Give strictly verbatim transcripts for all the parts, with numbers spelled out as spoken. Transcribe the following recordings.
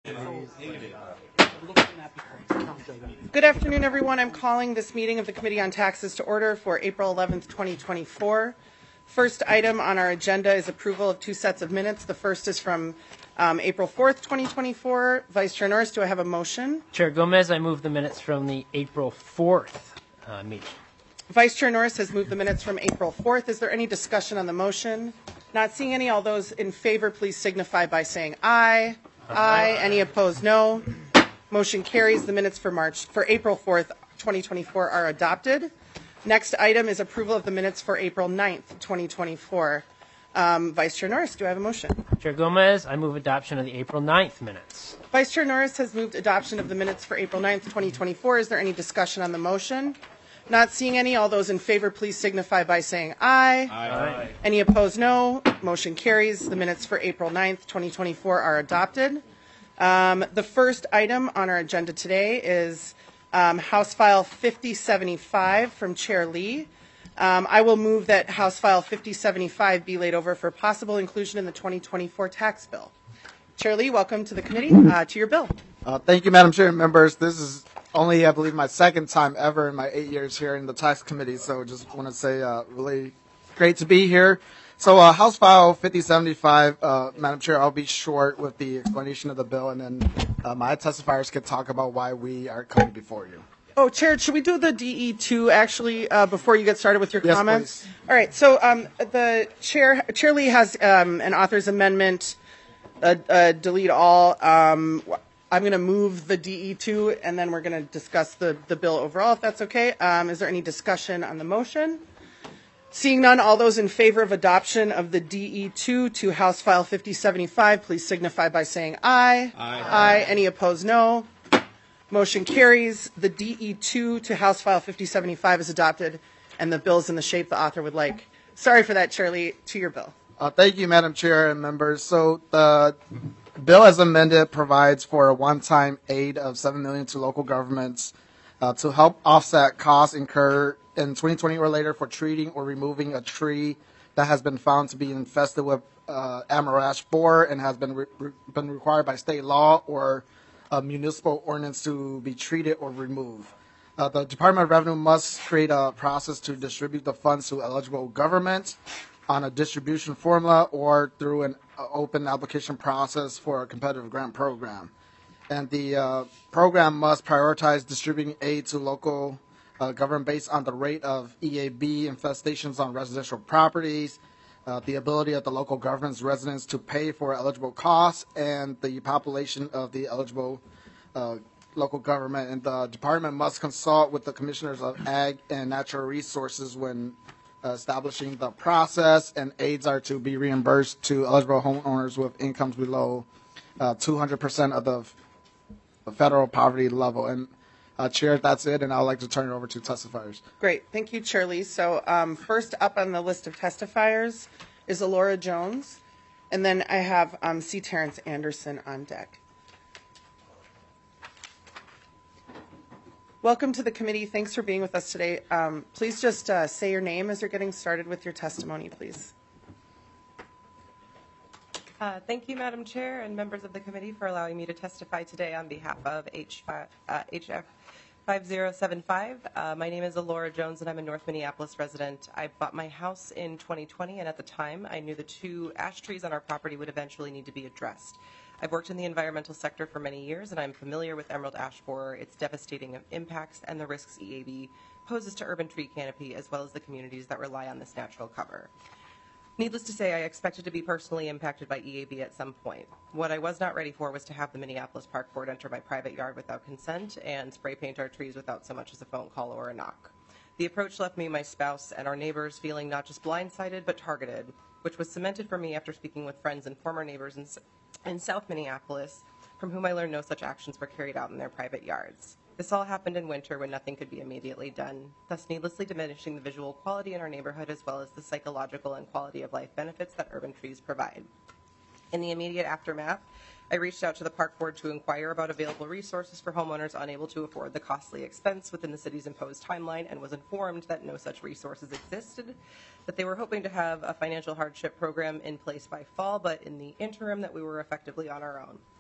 Good afternoon, everyone. I'm calling this meeting of the Committee on Taxes to order for April eleventh, twenty twenty-four. First item on our agenda is approval of two sets of minutes. The first is from um, April fourth, twenty twenty-four. Vice Chair Norris, do I have a motion? Chair Gomez, I move the minutes from the April fourth uh, meeting. Vice Chair Norris has moved the minutes from April fourth. Is there any discussion on the motion? Not seeing any. All those in favor, please signify by saying aye. Aye. Aye. Any opposed, no. Motion carries. The minutes for March for April fourth, twenty twenty-four are adopted. Next item is approval of the minutes for April ninth, twenty twenty-four. Um, Vice Chair Norris, do I have a motion? Chair Gomez, I move adoption of the April ninth minutes. Vice Chair Norris has moved adoption of the minutes for April ninth, twenty twenty-four. Is there any discussion on the motion? Not seeing any. All those in favor, please signify by saying aye. Aye. Aye. Any opposed, no. Motion carries. The minutes for April ninth, twenty twenty-four are adopted. Um, the first item on our agenda today is um, House File fifty seventy-five from Chair Lee. Um, I will move that House File fifty seventy-five be laid over for possible inclusion in the twenty twenty-four tax bill. Chair Lee, welcome to the committee, uh, to your bill. Uh, thank you, Madam Chair and members. This is only, I believe, my second time ever in my eight years here in the tax committee, so just want to say uh, really great to be here. So uh, House File fifty seventy-five, uh, Madam Chair, I'll be short with the explanation of the bill, and then uh, my testifiers can talk about why we are coming before you. Oh, Chair, should we do the D E two actually uh, before you get started with your Yes, comments? please. All right. So um, the Chair, Chair Lee has um, an author's amendment, uh, uh, delete all. Um, I'm going to move the D E two, and then we're going to discuss the, the bill overall, if that's okay. Um, is there any discussion on the motion? Seeing none, all those in favor of adoption of the D E two to House File fifty seventy-five, please signify by saying aye. Aye. Aye. Any opposed, no. Motion carries. The D E two to House File fifty seventy-five is adopted, and the bill is in the shape the author would like. Sorry for that, Chair Lee. To your bill. Uh, thank you, Madam Chair and members. So the bill as amended provides for a one-time aid of seven million dollars to local governments uh, to help offset costs incurred in twenty twenty or later for treating or removing a tree that has been found to be infested with uh, Amarash borer and has been re- re- been required by state law or a municipal ordinance to be treated or removed. Uh, the Department of Revenue must create a process to distribute the funds to eligible governments on a distribution formula or through an uh, open application process for a competitive grant program. And the uh, program must prioritize distributing aid to local uh, government based on the rate of E A B infestations on residential properties, uh, the ability of the local government's residents to pay for eligible costs, and the population of the eligible uh, local government. And the department must consult with the commissioners of Ag and Natural Resources when uh, establishing the process, and aids are to be reimbursed to eligible homeowners with incomes below uh, two hundred percent of the f- federal poverty level. And Uh, Chair, that's it, and I'd like to turn it over to testifiers. Great. Thank you, Chair Lee. So um, first up on the list of testifiers is Alora Jones, and then I have um, C. Terrence Anderson on deck. Welcome to the committee. Thanks for being with us today. Um, please just uh, say your name as you're getting started with your testimony, please. Uh, thank you, Madam Chair and members of the committee, for allowing me to testify today on behalf of H five, uh, H F five zero seven five. Uh, my name is Alora Jones, and I'm a North Minneapolis resident. I bought my house in twenty twenty, and at the time, I knew the two ash trees on our property would eventually need to be addressed. I've worked in the environmental sector for many years, and I'm familiar with emerald ash borer, its devastating impacts, and the risks E A B poses to urban tree canopy, as well as the communities that rely on this natural cover. Needless to say, I expected to be personally impacted by E A B at some point. What I was not ready for was to have the Minneapolis Park Board enter my private yard without consent and spray paint our trees without so much as a phone call or a knock. The approach left me, my spouse, and our neighbors feeling not just blindsided but targeted, which was cemented for me after speaking with friends and former neighbors in, in South Minneapolis, from whom I learned no such actions were carried out in their private yards. This all happened in winter when nothing could be immediately done, thus needlessly diminishing the visual quality in our neighborhood as well as the psychological and quality of life benefits that urban trees provide. In the immediate aftermath, I reached out to the Park Board to inquire about available resources for homeowners unable to afford the costly expense within the city's imposed timeline, and was informed that no such resources existed, that they were hoping to have a financial hardship program in place by fall, but in the interim that we were effectively on our own.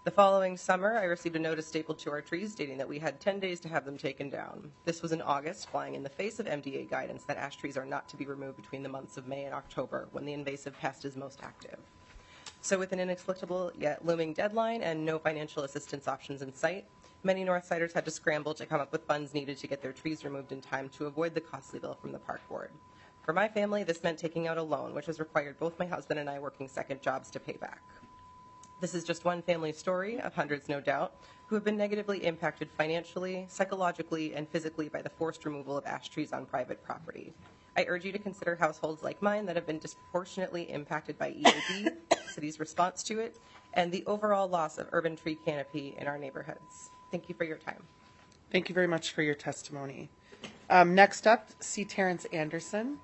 The following summer, I received a notice stapled to our trees stating that we had ten days to have them taken down. This was in August, flying in the face of M D A guidance that ash trees are not to be removed between the months of May and October, when the invasive pest is most active. So with an inexplicable yet looming deadline and no financial assistance options in sight, many Northsiders had to scramble to come up with funds needed to get their trees removed in time to avoid the costly bill from the park board. For my family, this meant taking out a loan, which has required both my husband and I working second jobs to pay back. This is just one family story, of hundreds no doubt, who have been negatively impacted financially, psychologically, and physically by the forced removal of ash trees on private property. I urge you to consider households like mine that have been disproportionately impacted by E A D, the city's response to it, and the overall loss of urban tree canopy in our neighborhoods. Thank you for your time. Thank you very much for your testimony. Um, next up, C. Terrence Anderson.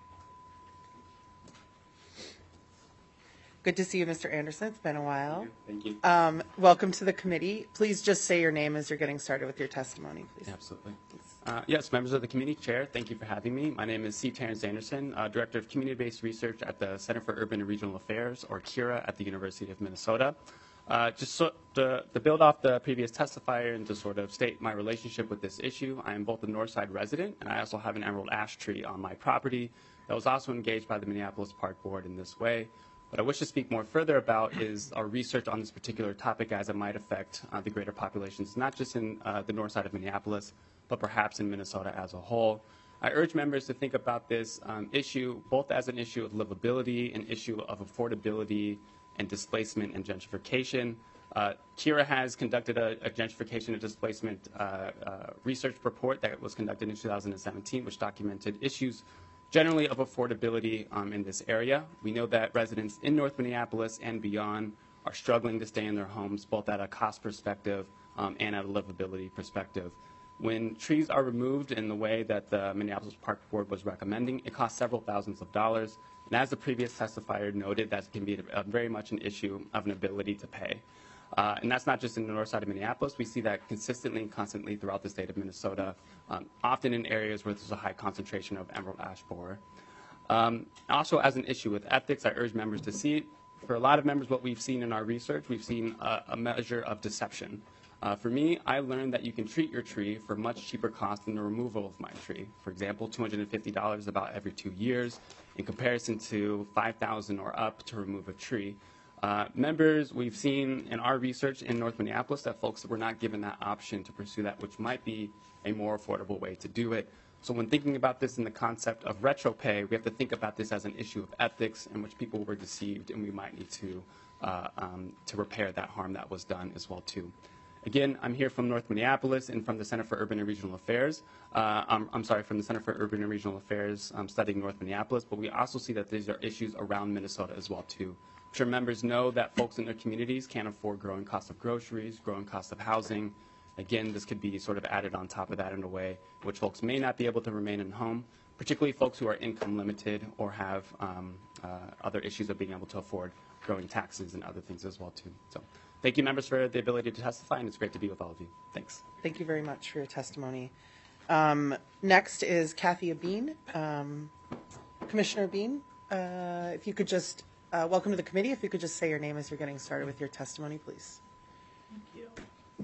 Good to see you, Mister Anderson. It's been a while. Thank you. Um, welcome to the committee. Please just say your name as you're getting started with your testimony, please. Absolutely. Uh, yes, members of the committee, Chair, thank you for having me. My name is C. Terrence Anderson, uh, Director of Community-Based Research at the Center for Urban and Regional Affairs, or CURA, at the University of Minnesota. Uh, just so to, to build off the previous testifier and to sort of state my relationship with this issue, I am both a Northside resident and I also have an emerald ash tree on my property that was also engaged by the Minneapolis Park Board in this way. What I wish to speak more further about is our research on this particular topic as it might affect uh, the greater populations, not just in uh, the north side of Minneapolis, but perhaps in Minnesota as a whole. I urge members to think about this um, issue both as an issue of livability, an issue of affordability, and displacement and gentrification. Uh, CURA has conducted a, a gentrification and displacement uh, uh, research report that was conducted in two thousand seventeen, which documented issues generally of affordability um, in this area. We know that residents in North Minneapolis and beyond are struggling to stay in their homes, both at a cost perspective um, and at a livability perspective. When trees are removed in the way that the Minneapolis Park Board was recommending, it costs several thousands of dollars. And as the previous testifier noted, that can be a, a very much an issue of an ability to pay. Uh, and that's not just in the north side of Minneapolis. We see that consistently and constantly throughout the state of Minnesota, um, often in areas where there's a high concentration of emerald ash borer. Um, also, as an issue with ethics, I urge members to see it. For a lot of members, what we've seen in our research, we've seen a, a measure of deception. Uh, for me, I learned that you can treat your tree for much cheaper cost than the removal of my tree. For example, two hundred fifty dollars about every two years in comparison to five thousand dollars or up to remove a tree. Uh, members, we've seen in our research in North Minneapolis that folks were not given that option to pursue that, which might be a more affordable way to do it. So when thinking about this in the concept of retro pay, we have to think about this as an issue of ethics in which people were deceived, and we might need to, uh, um, to repair that harm that was done as well, too. Again, I'm here from North Minneapolis and from the Center for Urban and Regional Affairs. Uh, I'm, I'm sorry, from the Center for Urban and Regional Affairs, um, studying North Minneapolis, but we also see that these are issues around Minnesota as well, too. I'm sure members know that folks in their communities can't afford growing costs of groceries, growing costs of housing. Again, this could be sort of added on top of that in a way which folks may not be able to remain in home, particularly folks who are income limited or have um, uh, other issues of being able to afford growing taxes and other things as well, too. So thank you, members, for the ability to testify, and it's great to be with all of you. Thanks. Thank you very much for your testimony. Um, next is Kathy Abeen. Um, Commissioner Abeen, uh, if you could just, uh, welcome to the committee. If you could just say your name as you're getting started with your testimony, please. Thank you.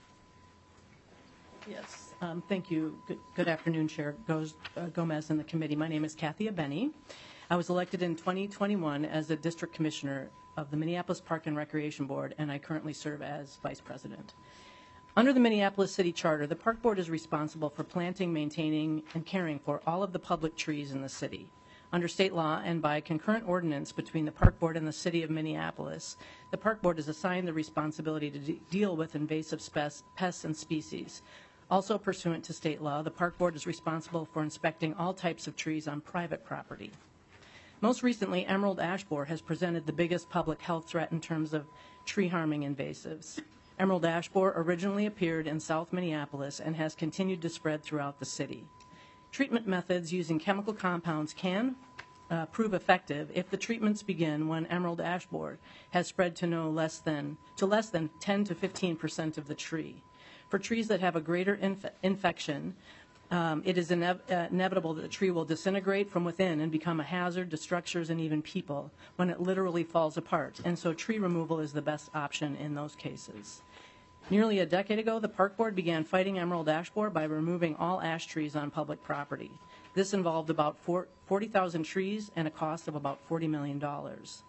Yes, um, thank you. Good, good afternoon, Chair Goz, uh, Gomez and the committee. My name is Kathy Abeni. I was elected in twenty twenty-one as a district commissioner of the Minneapolis Park and Recreation Board, and I currently serve as vice president. Under the Minneapolis City Charter, the Park Board is responsible for planting, maintaining, and caring for all of the public trees in the city. Under state law and by concurrent ordinance between the Park Board and the City of Minneapolis, the Park Board is assigned the responsibility to de deal with invasive pests and species. Also pursuant to state law, the Park Board is responsible for inspecting all types of trees on private property. Most recently, emerald ash borer has presented the biggest public health threat in terms of tree-harming invasives. Emerald ash borer originally appeared in South Minneapolis and has continued to spread throughout the city. Treatment methods using chemical compounds can uh, prove effective if the treatments begin when emerald ash borer has spread to no less than to less than ten to fifteen percent of the tree. For trees that have a greater inf infection, Um, it is inev- uh, inevitable that the tree will disintegrate from within and become a hazard to structures and even people when it literally falls apart. And so tree removal is the best option in those cases. Nearly a decade ago, the Park Board began fighting emerald ash borer by removing all ash trees on public property. This involved about forty thousand trees and a cost of about forty million dollars.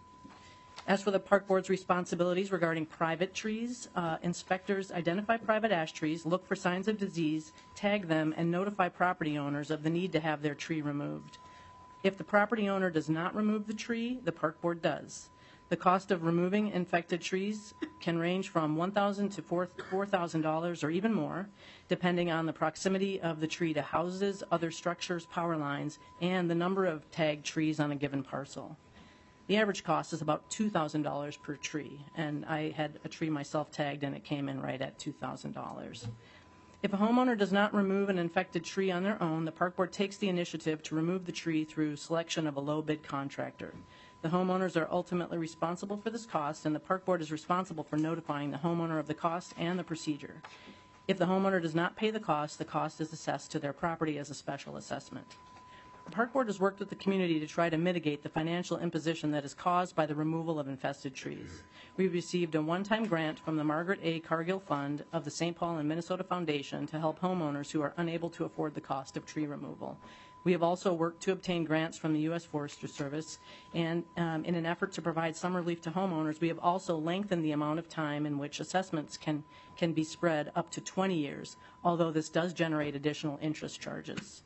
As for the Park Board's responsibilities regarding private trees, uh, inspectors identify private ash trees, look for signs of disease, tag them, and notify property owners of the need to have their tree removed. If the property owner does not remove the tree, the Park Board does. The cost of removing infected trees can range from one thousand dollars to four thousand dollars or even more, depending on the proximity of the tree to houses, other structures, power lines, and the number of tagged trees on a given parcel. The average cost is about two thousand dollars per tree, and I had a tree myself tagged, and it came in right at two thousand dollars. If a homeowner does not remove an infected tree on their own, the Park Board takes the initiative to remove the tree through selection of a low-bid contractor. The homeowners are ultimately responsible for this cost, and the Park Board is responsible for notifying the homeowner of the cost and the procedure. If the homeowner does not pay the cost, the cost is assessed to their property as a special assessment. The Park Board has worked with the community to try to mitigate the financial imposition that is caused by the removal of infested trees. We received a one-time grant from the Margaret A. Cargill Fund of the Saint Paul and Minnesota Foundation to help homeowners who are unable to afford the cost of tree removal. We have also worked to obtain grants from the U S Forestry Service, and um, in an effort to provide some relief to homeowners, we have also lengthened the amount of time in which assessments can, can be spread up to twenty years, although this does generate additional interest charges.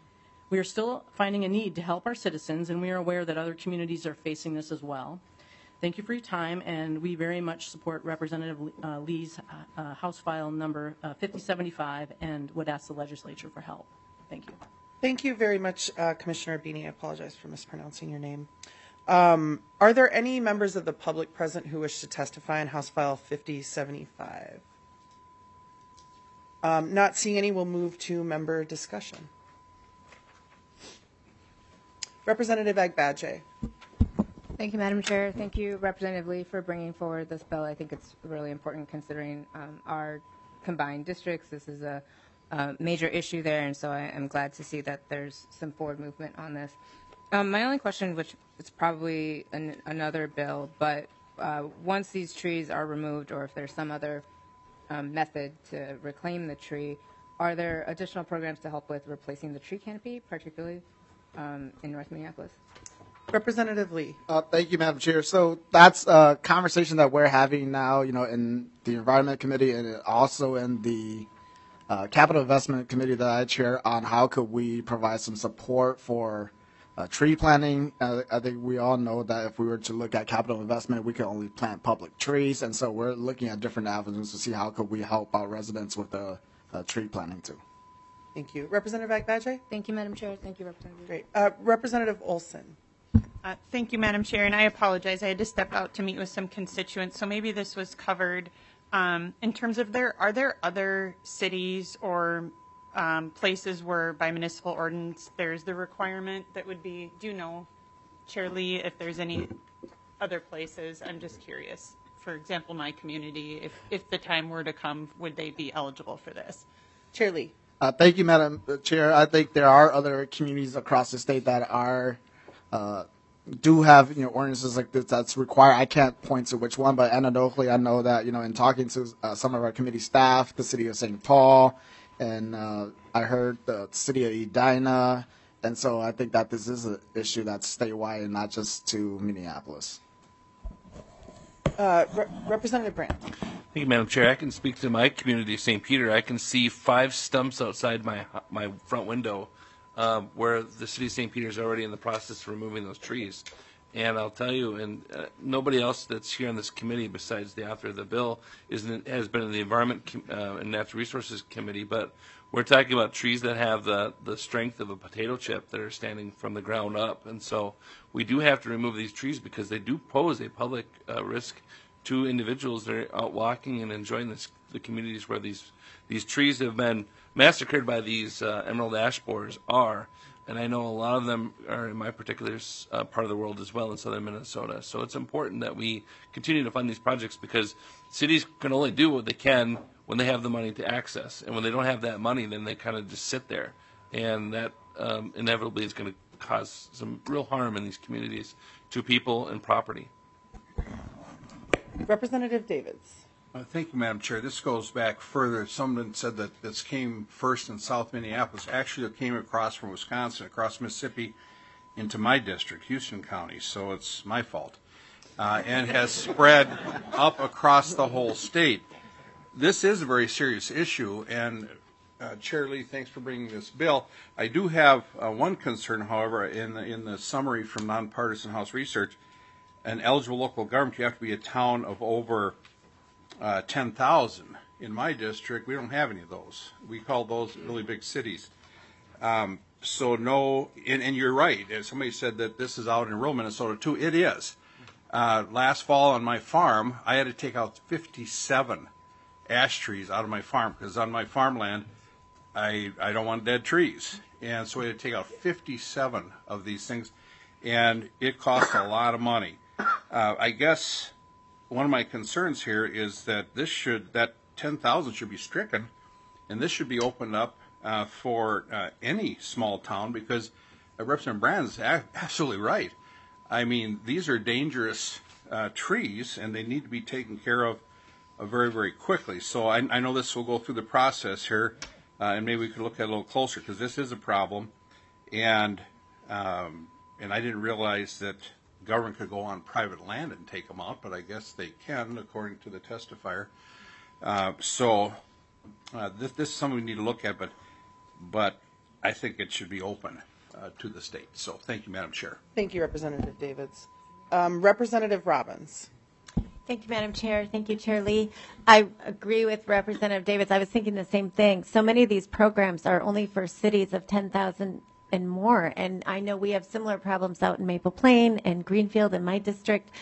We are still finding a need to help our citizens, and we are aware that other communities are facing this as well. Thank you for your time, and we very much support Representative uh, Lee's uh, uh, House File number uh, fifty seventy-five and would ask the legislature for help. Thank you. Thank you very much, uh, Commissioner Bini. I apologize for mispronouncing your name. Um, are there any members of the public present who wish to testify on House File fifty seventy-five? Um, not seeing any, we'll move to member discussion. Representative Agbaje. Thank you, Madam Chair. Thank you, Representative Lee, for bringing forward this bill. I think it's really important considering um, our combined districts. This is a, a major issue there, and so I am glad to see that there's some forward movement on this. Um, my only question, which is probably an, another bill, but uh, once these trees are removed, or if there's some other um, method to reclaim the tree, are there additional programs to help with replacing the tree canopy, particularly um, in North Minneapolis? Representative Lee. Uh, thank you, Madam Chair. So that's a conversation that we're having now, you know, in the Environment Committee and also in the uh, Capital Investment Committee that I chair on how could we provide some support for uh, tree planting. Uh, I think we all know that if we were to look at capital investment, we can only plant public trees. And so we're looking at different avenues to see how could we help our residents with the uh, tree planting too. Thank you. Representative Agbaje? Thank you, Madam Chair. Thank you, Representative. Great. Uh, Representative Olson. Uh, thank you, Madam Chair, and I apologize. I had to step out to meet with some constituents, so maybe this was covered. Um, in terms of there, are there other cities or um, places where by municipal ordinance there's the requirement that would be, do you know, Chair Lee, if there's any other places? I'm just curious. For example, my community, if, if the time were to come, would they be eligible for this? Chair Lee. Uh, thank you, Madam Chair. I think there are other communities across the state that are uh, do have, you know, ordinances like this that's required. I can't point to which one, but anecdotally, I know that, you know, in talking to uh, some of our committee staff, the city of Saint Paul, and uh, I heard the city of Edina, and so I think that this is an issue that's statewide and not just to Minneapolis. Uh, Re- Representative Brandt. Thank you, Madam Chair. I can speak to my community of Saint Peter. I can see five stumps outside my my front window uh, where the city of Saint Peter is already in the process of removing those trees. And I'll tell you, and uh, nobody else that's here on this committee besides the author of the bill is in, has been in the Environment Com- uh, and Natural Resources Committee, but we're talking about trees that have the, the strength of a potato chip that are standing from the ground up. And so we do have to remove these trees because they do pose a public uh, risk to individuals that are out walking and enjoying this, the communities where these these trees have been massacred by these uh, emerald ash borers are. And I know a lot of them are in my particular uh, part of the world as well in southern Minnesota. So it's important that we continue to fund these projects because cities can only do what they can when they have the money to access. And when they don't have that money, then they kind of just sit there. and that um, inevitably is going to cause some real harm in these communities to people and property. Representative Davids. Uh, thank you, Madam Chair. This goes back further. Someone said that this came first in South Minneapolis. Actually, it came across from Wisconsin, across Mississippi, into my district, Houston County. So it's my fault, uh, and has spread up across the whole state. This is a very serious issue, and uh, Chair Lee, thanks for bringing this bill. I do have uh, one concern, however, in the, in the summary from Nonpartisan House Research. An eligible local government, you have to be a town of over uh, ten thousand. In my district, we don't have any of those. We call those really big cities. Um, so no, and, and you're right. As somebody said that this is out in rural Minnesota too. It is. Uh, last fall on my farm, I had to take out fifty-seven ash trees out of my farm because on my farmland, I I don't want dead trees, and so we had to take out fifty-seven of these things, and it cost a lot of money. Uh, I guess one of my concerns here is that this should, that ten thousand should be stricken, and this should be opened up uh, for uh, any small town, because uh, Representative Brand's a- absolutely right. I mean, these are dangerous uh, trees, and they need to be taken care of uh, very, very quickly. So I, I know this will go through the process here, uh, and maybe we could look at it a little closer, because this is a problem, and um, and I didn't realize that government could go on private land and take them out, but I guess they can, according to the testifier. Uh, so uh, this, this is something we need to look at, but but I think it should be open uh, to the state. So thank you, Madam Chair. Thank you, Representative Davids. Um, Representative Robbins. Thank you, Madam Chair. Thank you, Chair Lee. I agree with Representative Davids. I was thinking the same thing. So many of these programs are only for cities of ten thousand and more. And I know we have similar problems out in Maple Plain and Greenfield in my district.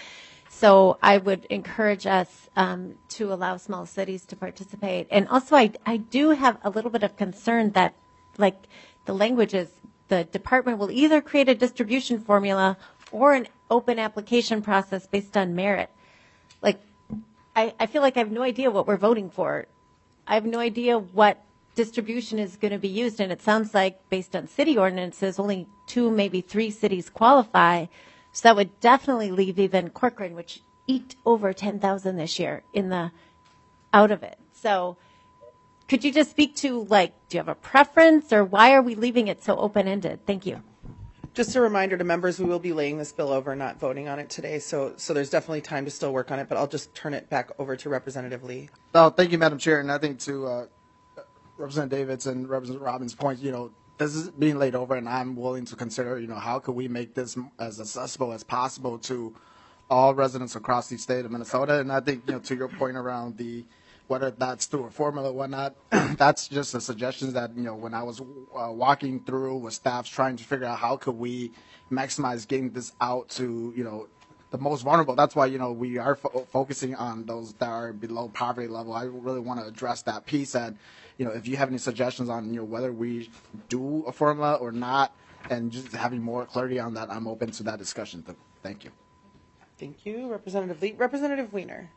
So I would encourage us um, to allow small cities to participate. And also, I, I do have a little bit of concern that, like, the language is the department will either create a distribution formula or an open application process based on merit. Like, I, I feel like I have no idea what we're voting for. I have no idea what distribution is going to be used, and it sounds like based on city ordinances only two, maybe three cities qualify, so that would definitely leave even Corcoran, which eked over ten thousand this year, in the out of it. So could you just speak to, like, do you have a preference, or why are we leaving it so open-ended? Thank you. Just a reminder to members, we will be laying this bill over, not voting on it today, so so there's definitely time to still work on it, but I'll just turn it back over to Representative Lee. Oh, thank you, Madam Chair, and I think to uh, Representative Davids and Representative Robbins' point, you know, this is being laid over, and I'm willing to consider, you know, how could we make this as accessible as possible to all residents across the state of Minnesota. And I think, you know, to your point around the whether that's through a formula or whatnot, that's just a suggestion that, you know, when I was uh, walking through with staff trying to figure out how could we maximize getting this out to, you know, the most vulnerable. That's why, you know, we are fo- focusing on those that are below poverty level. I really want to address that piece. And, you know, if you have any suggestions on, you know, whether we do a formula or not, and just having more clarity on that, I'm open to that discussion. Thank you. Thank you, Representative Lee. Representative Wiener.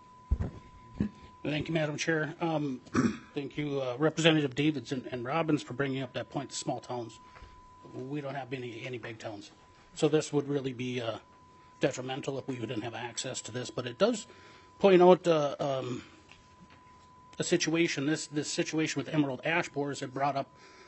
Thank you, Madam Chair. Um, thank you, uh, Representative Davids and, and Robbins, for bringing up that point, the small towns. We don't have any, any big towns. So this would really be uh, detrimental if we didn't have access to this. But it does point out uh, um, a situation, this, this situation with emerald ash borers that brought up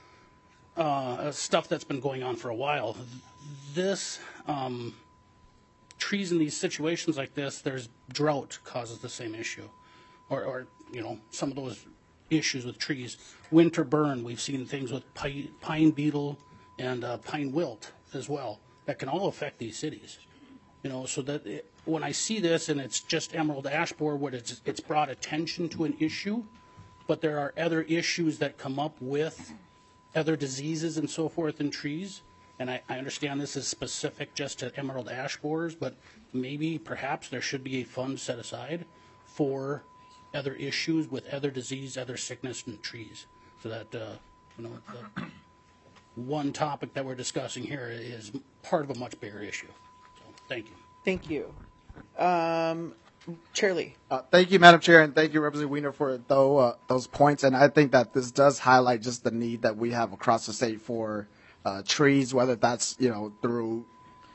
uh, stuff that's been going on for a while. This, um, trees in these situations like this, there's drought causes the same issue. Or, or, you know, some of those issues with trees. Winter burn, we've seen things with pine, pine beetle and uh, pine wilt as well that can all affect these cities. You know, so that it, when I see this and it's just emerald ash borer, what it's, it's brought attention to an issue, but there are other issues that come up with other diseases and so forth in trees. And I, I understand this is specific just to emerald ash borers, but maybe perhaps there should be a fund set aside for other issues with other disease, other sickness in trees, so that uh, you know the one topic that we're discussing here is part of a much bigger issue. So, thank you. Thank you, um, Chair Lee. Uh, thank you, Madam Chair, and thank you, Representative Wiener, for though, uh, those points. And I think that this does highlight just the need that we have across the state for uh, trees, whether that's, you know, through,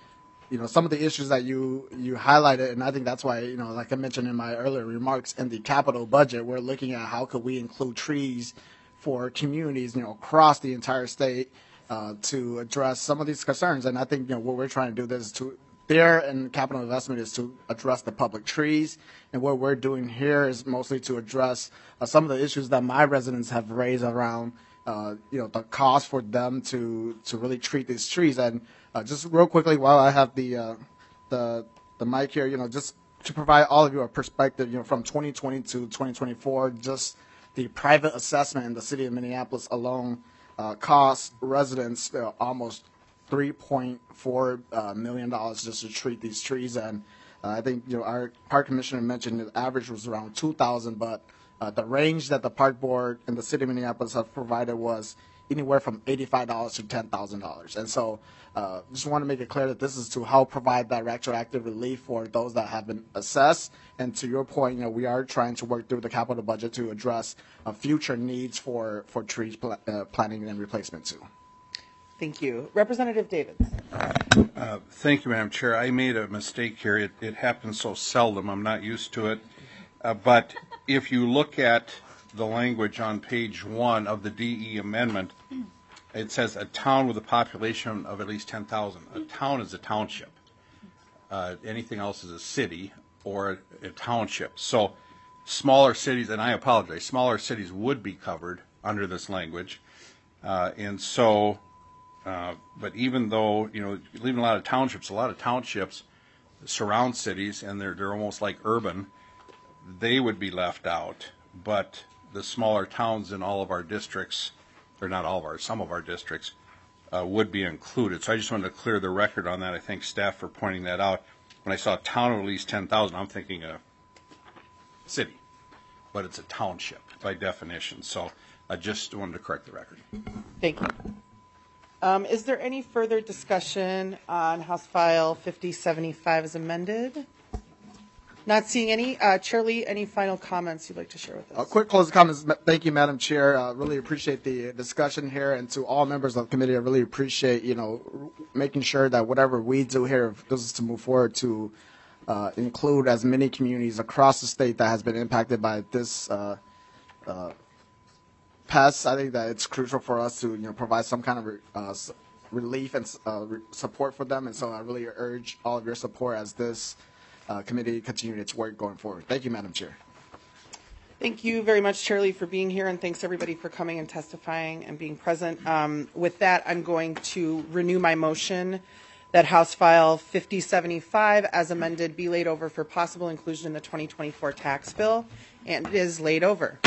you know, some of the issues that you, you highlighted. And I think that's why, you know, like I mentioned in my earlier remarks, in the capital budget, we're looking at how could we include trees for communities, you know, across the entire state uh, to address some of these concerns. And I think, you know, what we're trying to do this is to there and capital investment is to address the public trees, and what we're doing here is mostly to address uh, some of the issues that my residents have raised around, uh, you know, the cost for them to to really treat these trees. And uh, just real quickly, while I have the uh, the the mic here, you know, just to provide all of you a perspective, you know, from twenty twenty to twenty twenty-four, just the private assessment in the city of Minneapolis alone uh, cost residents uh, almost three point four uh, million dollars just to treat these trees. And uh, I think, you know, our park commissioner mentioned the average was around two thousand, but uh, the range that the park board and the city of Minneapolis have provided was anywhere from eighty-five dollars to ten thousand dollars. And so uh, just want to make it clear that this is to help provide that retroactive relief for those that have been assessed. And to your point, you know, we are trying to work through the capital budget to address uh, future needs for, for trees pl- uh, planting and replacement too. Thank you. Representative Davids. Uh, thank you, Madam Chair. I made a mistake here. It, it happens so seldom. I'm not used to it. Uh, but if you look at the language on page one of the D E amendment, it says a town with a population of at least ten thousand. A town is a township. Uh, anything else is a city or a, a township. So smaller cities, and I apologize, smaller cities would be covered under this language. Uh, and so Uh, but even though, you know, leaving a lot of townships, a lot of townships surround cities and they're, they're almost like urban, they would be left out. But the smaller towns in all of our districts, or not all of our, some of our districts, uh, would be included. So I just wanted to clear the record on that. I thank staff for pointing that out. When I saw a town of at least ten thousand, I'm thinking a city, but it's a township by definition. So I just wanted to correct the record. Thank you. Um, is there any further discussion on House File fifty seventy-five as amended? Not seeing any. Uh, Chair Lee, any final comments you'd like to share with us? Uh, quick closing comments. Thank you, Madam Chair. Uh, really appreciate the discussion here, and to all members of the committee, I really appreciate, you know, making sure that whatever we do here, if this is to move forward, to uh, include as many communities across the state that has been impacted by this uh, uh, pest. I think that it's crucial for us to, you know, provide some kind of uh, relief and uh, support for them, and so I really urge all of your support as this Uh, committee continue its work going forward. Thank you, Madam Chair. Thank you very much, Chair Lee, for being here, and thanks everybody for coming and testifying and being present. Um, with that, I'm going to renew my motion that House File fifty seventy-five, as amended, be laid over for possible inclusion in the twenty twenty-four tax bill, and it is laid over.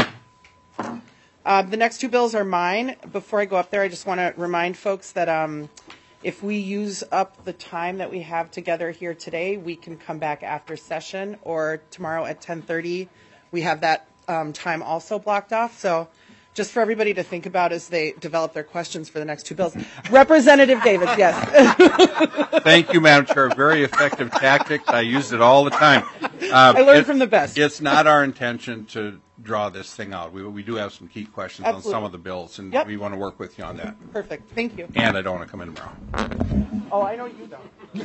Uh, the next two bills are mine. Before I go up there, I just want to remind folks that um, if we use up the time that we have together here today, we can come back after session, or tomorrow at ten thirty, we have that um, time also blocked off. So just for everybody to think about as they develop their questions for the next two bills. Representative Davids, yes. Thank you, Madam Chair. Very effective tactic. I use it all the time. Uh, I learned it, from the best. It's not our intention to draw this thing out. We, we do have some key questions Absolutely. on some of the bills, and Yep. we want to work with you on that. Perfect. Thank you. And I don't want to come in tomorrow. Oh, I know you don't.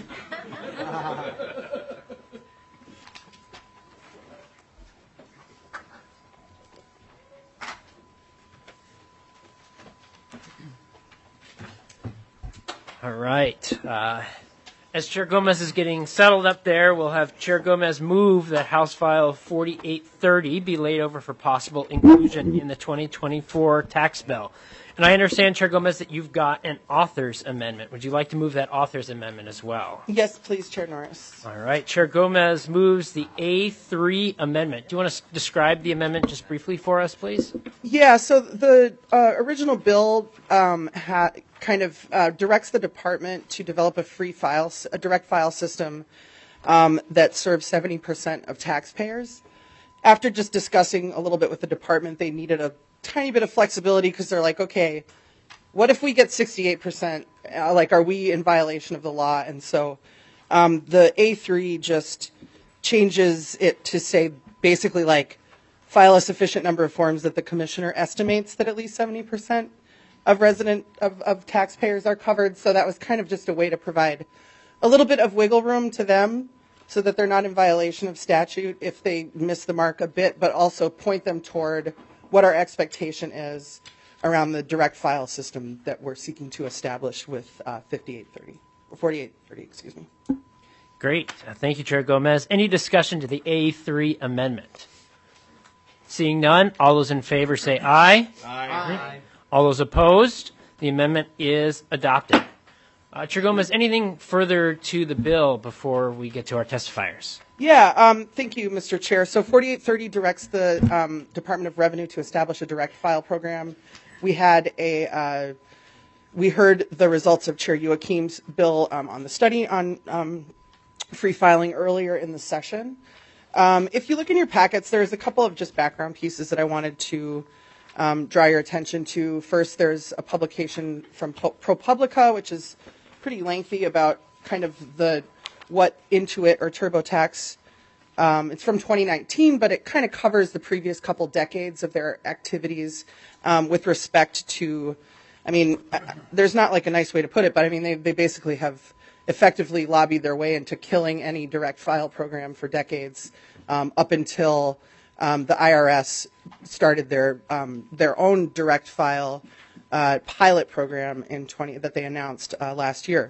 All right. Uh, as Chair Gomez is getting settled up there, we'll have Chair Gomez move that House File forty-eight thirty be laid over for possible inclusion in the twenty twenty-four tax bill. And I understand, Chair Gomez, that you've got an author's amendment. Would you like to move that author's amendment as well? Yes, please, Chair Norris. All right. Chair Gomez moves the A three amendment. Do you want to s- describe the amendment just briefly for us, please? Yeah, so the uh, original bill um, ha- kind of uh, directs the department to develop a free file, s- a direct file system um, that serves seventy percent of taxpayers. After just discussing a little bit with the department, they needed a tiny bit of flexibility because they're like, okay, what if we get sixty-eight percent? Uh, like, are we in violation of the law? And so um, the A three just changes it to say basically like file a sufficient number of forms that the commissioner estimates that at least seventy percent of resident of, of taxpayers are covered. So that was kind of just a way to provide a little bit of wiggle room to them so that they're not in violation of statute if they miss the mark a bit, but also point them toward what our expectation is around the direct file system that we're seeking to establish with uh, fifty-eight thirty, or forty-eight thirty, excuse me. Great. Uh, Thank you, Chair Gomez. Any discussion to the A three amendment? Seeing none, all those in favor say aye. Aye. All those opposed, the amendment is adopted. Uh, Chair Gomez, anything further to the bill before we get to our testifiers? Yeah, um, thank you, Mister Chair. So forty-eight thirty directs the um, Department of Revenue to establish a direct file program. We had a, uh, we heard the results of Chair Joachim's bill um, on the study on um, free filing earlier in the session. Um, if you look in your packets, there's a couple of just background pieces that I wanted to um, draw your attention to. First, there's a publication from ProPublica, which is pretty lengthy about kind of the what Intuit or TurboTax. Um, it's from twenty nineteen, but it kind of covers the previous couple decades of their activities um, with respect to, I mean, uh, there's not like a nice way to put it, but I mean, they, they basically have effectively lobbied their way into killing any direct file program for decades um, up until um, the I R S started their um, their own direct file uh, pilot program in twenty that they announced uh, last year.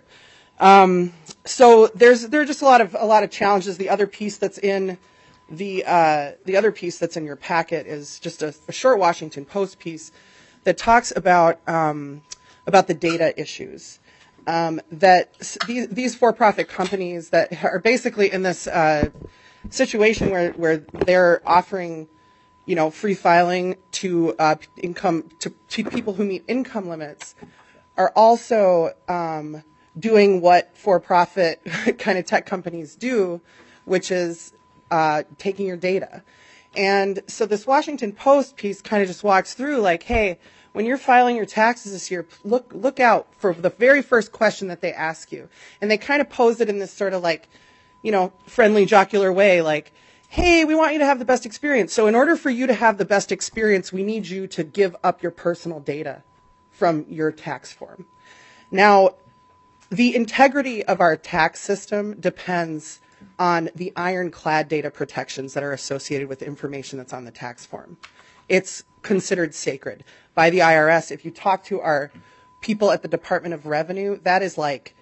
Um, so there's there are just a lot of a lot of challenges. The other piece that's in the uh, the other piece that's in your packet is just a, a short Washington Post piece that talks about um, about the data issues. Um, that these, these for-profit companies that are basically in this uh, situation where, where they're offering, you know, free filing to uh, income to, to people who meet income limits, are also um, doing what for-profit kind of tech companies do, which is uh, taking your data. And so this Washington Post piece kind of just walks through like, hey, when you're filing your taxes this year, look look out for the very first question that they ask you. And they kind of pose it in this sort of like, you know, friendly, jocular way, like, hey, we want you to have the best experience. So in order for you to have the best experience, we need you to give up your personal data from your tax form. Now, the integrity of our tax system depends on the ironclad data protections that are associated with information that's on the tax form. It's considered sacred by the I R S. If you talk to our people at the Department of Revenue, that is like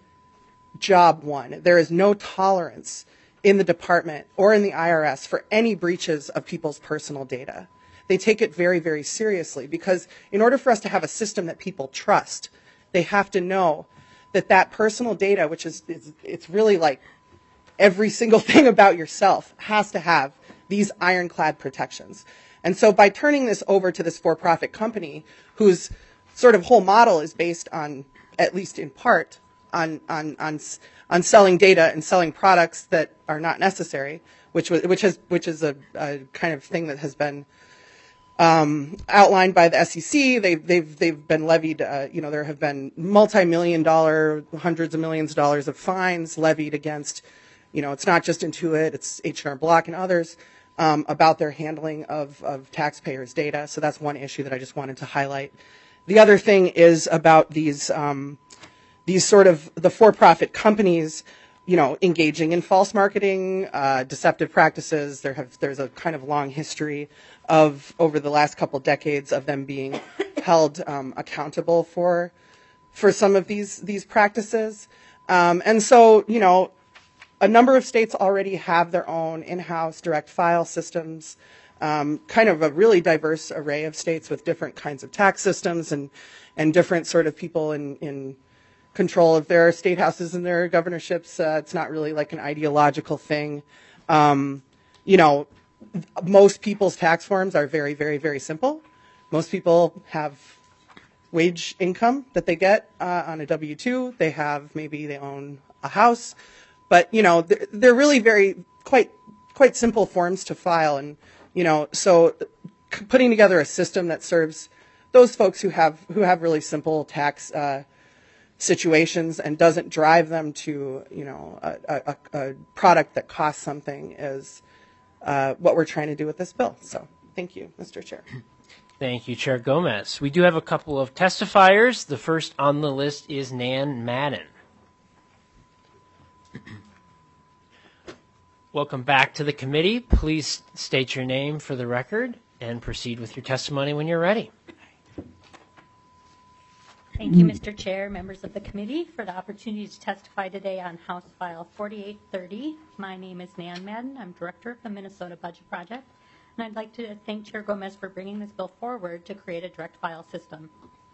job one. There is no tolerance in the department or in the I R S for any breaches of people's personal data. They take it very, very seriously because in order for us to have a system that people trust, they have to know that that personal data, which is, is it's really like every single thing about yourself, has to have these ironclad protections. And so by turning this over to this for-profit company whose sort of whole model is based on, at least in part, on on on, on selling data and selling products that are not necessary, which was which has which is a, a kind of thing that has been um, outlined by the S E C. They've they've they've been levied. Uh, you know, there have been multi-million dollar, hundreds of millions of dollars of fines levied against. You know, it's not just Intuit, it's H and R Block and others. Um, about their handling of, of taxpayers' data. So that's one issue that I just wanted to highlight. The other thing is about these um, these sort of the for-profit companies, you know, engaging in false marketing, uh, deceptive practices. There have there's a kind of long history of over the last couple decades of them being held um, accountable for for some of these these practices. Um, and so, you know. A number of states already have their own in-house direct file systems, um, kind of a really diverse array of states with different kinds of tax systems and, and different sort of people in, in control of their state houses and their governorships. Uh, it's not really like an ideological thing. Um, you know, most people's tax forms are very, very, very simple. Most people have wage income that they get uh, on a W two. They have, maybe they own a house. But, you know, they're, they're really very, quite, quite simple forms to file. And, you know, so putting together a system that serves those folks who have, who have really simple tax, uh, situations and doesn't drive them to, you know, a, a, a product that costs something is uh, what we're trying to do with this bill. So thank you, Mister Chair. Thank you, Chair Gomez. We do have a couple of testifiers. The first on the list is Nan Madden. Welcome back to the committee. Please state your name for the record and proceed with your testimony when you're ready. Thank you, Mister Chair, members of the committee, for the opportunity to testify today on House File forty-eight thirty. My name is Nan Madden. I'm Director of the Minnesota Budget Project, and I'd like to thank Chair Gomez for bringing this bill forward to create a direct file system.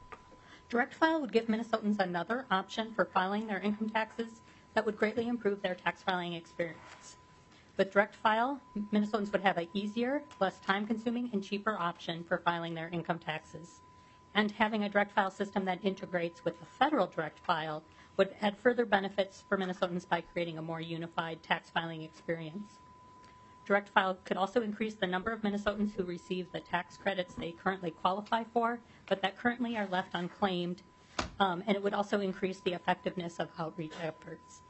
Direct file would give Minnesotans another option for filing their income taxes that would greatly improve their tax filing experience. With direct file, Minnesotans would have an easier, less time-consuming, and cheaper option for filing their income taxes. And having a direct file system that integrates with the federal direct file would add further benefits for Minnesotans by creating a more unified tax filing experience. Direct file could also increase the number of Minnesotans who receive the tax credits they currently qualify for, but that currently are left unclaimed, um, and it would also increase the effectiveness of outreach efforts.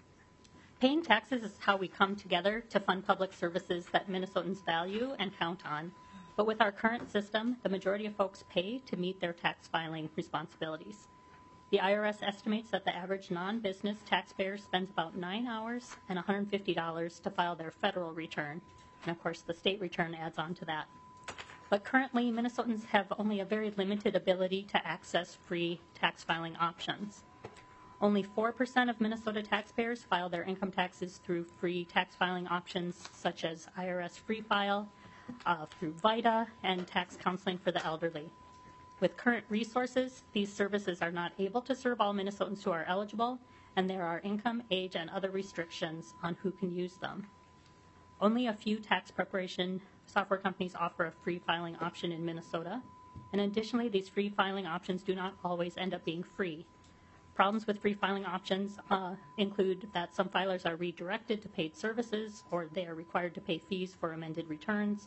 Paying taxes is how we come together to fund public services that Minnesotans value and count on. But with our current system, the majority of folks pay to meet their tax filing responsibilities. The I R S estimates that the average non-business taxpayer spends about nine hours and one hundred fifty dollars to file their federal return. And of course, the state return adds on to that. But currently, Minnesotans have only a very limited ability to access free tax filing options. Only four percent of Minnesota taxpayers file their income taxes through free tax filing options such as I R S Free File, uh, through VITA, and tax counseling for the elderly. With current resources, these services are not able to serve all Minnesotans who are eligible, and there are income, age, and other restrictions on who can use them. Only a few tax preparation software companies offer a free filing option in Minnesota, and additionally, these free filing options do not always end up being free. Problems with free filing options uh, include that some filers are redirected to paid services, or they are required to pay fees for amended returns,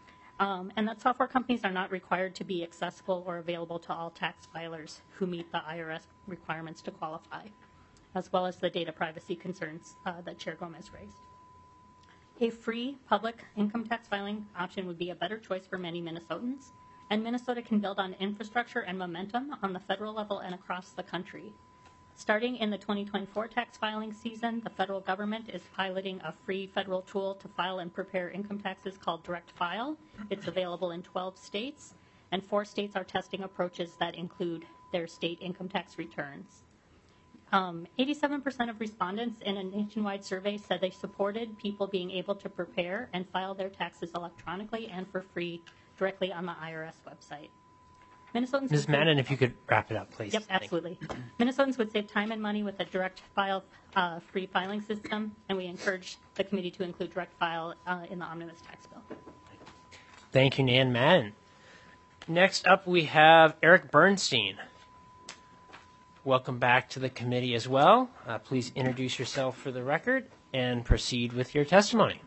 um, and that software companies are not required to be accessible or available to all tax filers who meet the I R S requirements to qualify, as well as the data privacy concerns uh, that Chair Gomez raised. A free public income tax filing option would be a better choice for many Minnesotans, and Minnesota can build on infrastructure and momentum on the federal level and across the country. Starting in the twenty twenty-four tax filing season, the federal government is piloting a free federal tool to file and prepare income taxes called Direct File. It's available in twelve states, and four states are testing approaches that include their state income tax returns. Um, eighty-seven percent of respondents in a nationwide survey said they supported people being able to prepare and file their taxes electronically and for free directly on the I R S website. Minnesotans Miz Madden, if you could wrap it up, please. Yep, absolutely. Minnesotans would save time and money with a direct file uh, free filing system, and we encourage the committee to include direct file uh, in the omnibus tax bill. Thank you, Nan Madden. Next up, we have Eric Bernstein. Welcome back to the committee as well. Uh, please introduce yourself for the record and proceed with your testimony.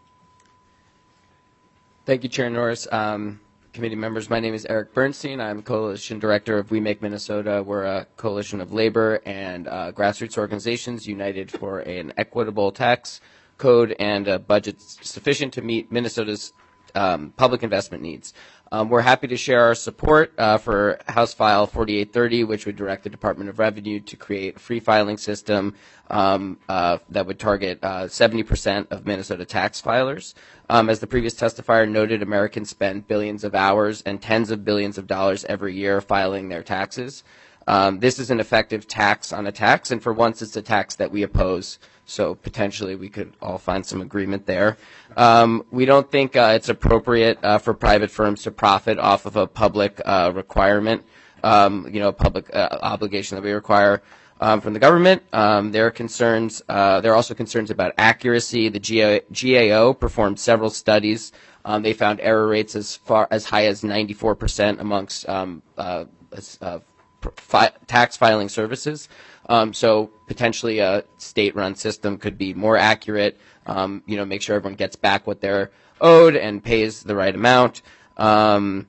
Thank you, Chair Norris. Um, Committee members, my name is Eric Bernstein. I'm Coalition Director of We Make Minnesota. We're a coalition of labor and uh, grassroots organizations united for an equitable tax code and a budget sufficient to meet Minnesota's um, public investment needs. Um, we're happy to share our support uh, for House File forty-eight thirty, which would direct the Department of Revenue to create a free filing system um, uh, that would target uh, seventy percent of Minnesota tax filers. Um, as the previous testifier noted, Americans spend billions of hours and tens of billions of dollars every year filing their taxes. Um, this is an effective tax on a tax, and for once it's a tax that we oppose. So potentially we could all find some agreement there. Um, we don't think uh, it's appropriate uh, for private firms to profit off of a public uh, requirement, um, you know, a public uh, obligation that we require um, from the government. Um, there are concerns. Uh, there are also concerns about accuracy. The G A O performed several studies. Um, they found error rates as far as high as ninety-four percent amongst um, uh, uh, fi- tax filing services. Um, so potentially a state-run system could be more accurate, um, you know, make sure everyone gets back what they're owed and pays the right amount. Um,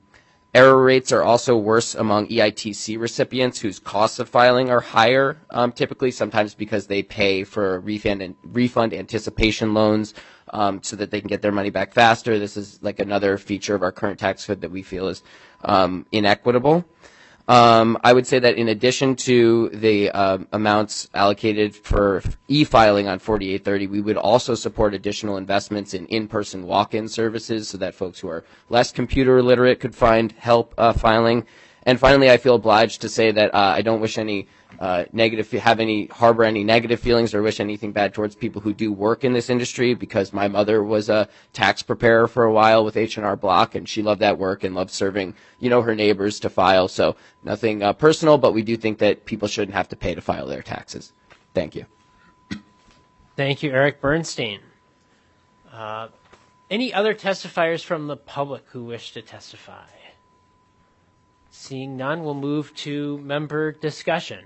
Error rates are also worse among E I T C recipients whose costs of filing are higher, um, typically, sometimes because they pay for refund and refund anticipation loans um, so that they can get their money back faster. This is like another feature of our current tax code that we feel is um, inequitable. Um, I would say that in addition to the uh, amounts allocated for e-filing on forty-eight thirty, we would also support additional investments in in-person walk-in services so that folks who are less computer literate could find help uh, filing. And finally, I feel obliged to say that uh, I don't wish any uh, negative, have any, harbor any negative feelings or wish anything bad towards people who do work in this industry, because my mother was a tax preparer for a while with H and R Block, and she loved that work and loved serving, you know, her neighbors to file. So nothing uh, personal, but we do think that people shouldn't have to pay to file their taxes. Thank you. Thank you, Eric Bernstein. Uh, any other testifiers from the public who wish to testify? Seeing none, we'll move to member discussion.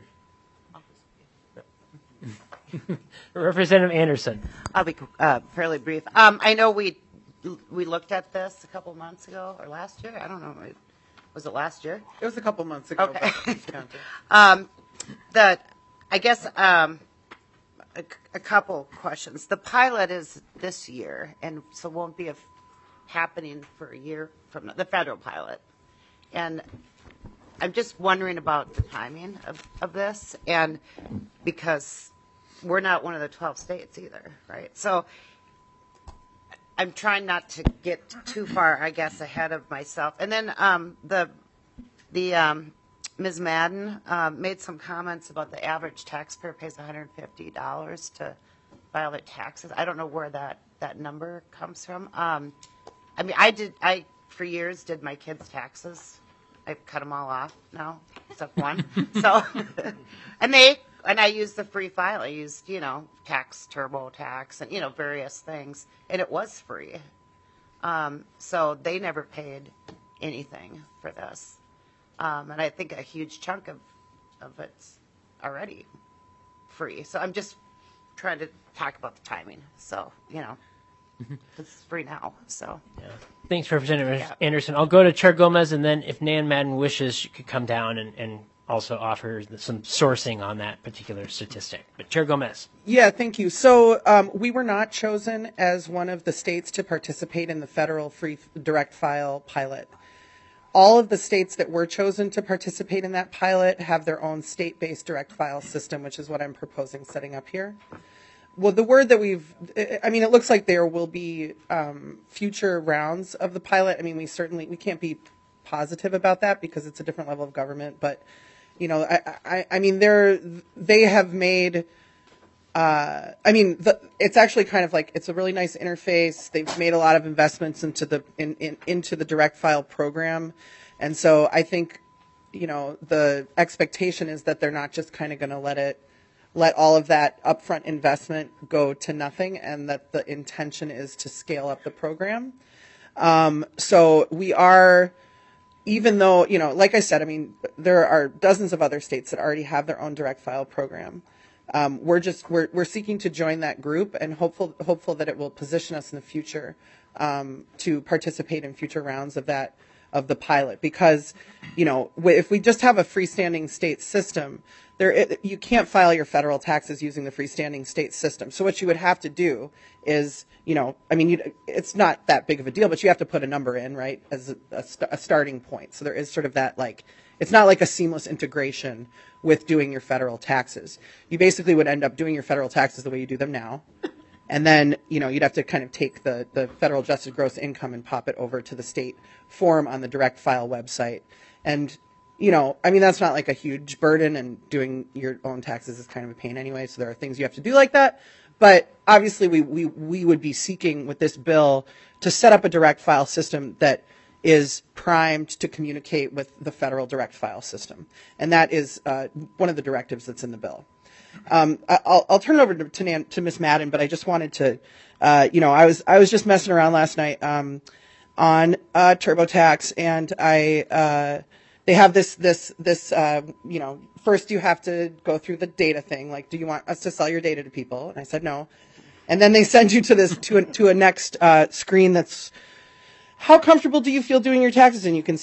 Representative Anderson. I'll be uh, fairly brief. Um, I know we we looked at this a couple months ago or last year. I don't know. Was it last year? It was a couple months ago. Okay. um, the I guess um, a, a couple questions. The pilot is this year, and so won't be a, happening for a year from now, the federal pilot. And I'm just wondering about the timing of, of this, and because we're not one of the twelve states either, right? So I'm trying not to get too far, I guess, ahead of myself. And then um, the the um, Miz Madden uh, made some comments about the average taxpayer pays one hundred fifty dollars to file their taxes. I don't know where that, that number comes from. Um, I mean, I did, I for years did my kids' taxes. I've cut them all off now, except one. So, and they, and I used the free file. I used, you know, tax, TurboTax, and, you know, various things. And it was free. Um, so they never paid anything for this. Um, and I think a huge chunk of, of it's already free. So I'm just trying to talk about the timing. So, you know, it's free now. So. Yeah. Thanks, Representative Yeah. Anderson. I'll go to Chair Gomez, and then if Nan Madden wishes, she could come down and, and also offer some sourcing on that particular statistic. But Chair Gomez. Yeah, thank you. So um, we were not chosen as one of the states to participate in the federal free direct file pilot. All of the states that were chosen to participate in that pilot have their own state-based direct file system, which is what I'm proposing setting up here. Well, the word that we've, I mean, it looks like there will be um, future rounds of the pilot. I mean, we certainly, we can't be positive about that because it's a different level of government. But, you know, I, I, I mean, they're, they have made, uh, I mean, the, it's actually kind of like, it's a really nice interface. They've made a lot of investments into the, in, in, into the direct file program. And so I think, you know, the expectation is that they're not just kind of going to let it, let all of that upfront investment go to nothing, and that the intention is to scale up the program. Um, so we are, even though, you know, like I said, I mean, there are dozens of other states that already have their own direct file program. Um, we're just, we're, we're seeking to join that group, and hopeful, hopeful that it will position us in the future um, to participate in future rounds of that, of the pilot. Because, you know, if we just have a freestanding state system, there, it, you can't file your federal taxes using the freestanding state system. So what you would have to do is, you know, I mean, you'd, it's not that big of a deal, but you have to put a number in, right, as a, a, st- a starting point. So there is sort of that, like, it's not like a seamless integration with doing your federal taxes. You basically would end up doing your federal taxes the way you do them now. And then, you know, you'd have to kind of take the, the federal adjusted gross income and pop it over to the state form on the direct file website. And, you know, I mean, that's not like a huge burden, and doing your own taxes is kind of a pain anyway. So there are things you have to do like that. But obviously we, we, we would be seeking with this bill to set up a direct file system that is primed to communicate with the federal direct file system. And that is uh, one of the directives that's in the bill. Um, I'll, I'll turn it over to, to, Nan, to Miz Madden, but I just wanted to, uh, you know, I was I was just messing around last night um, on uh, TurboTax, and I uh, they have this this this uh, you know, first you have to go through the data thing, like, do you want us to sell your data to people? And I said no, and then they send you to this to a, to a next uh, screen that's, how comfortable do you feel doing your taxes? And you can say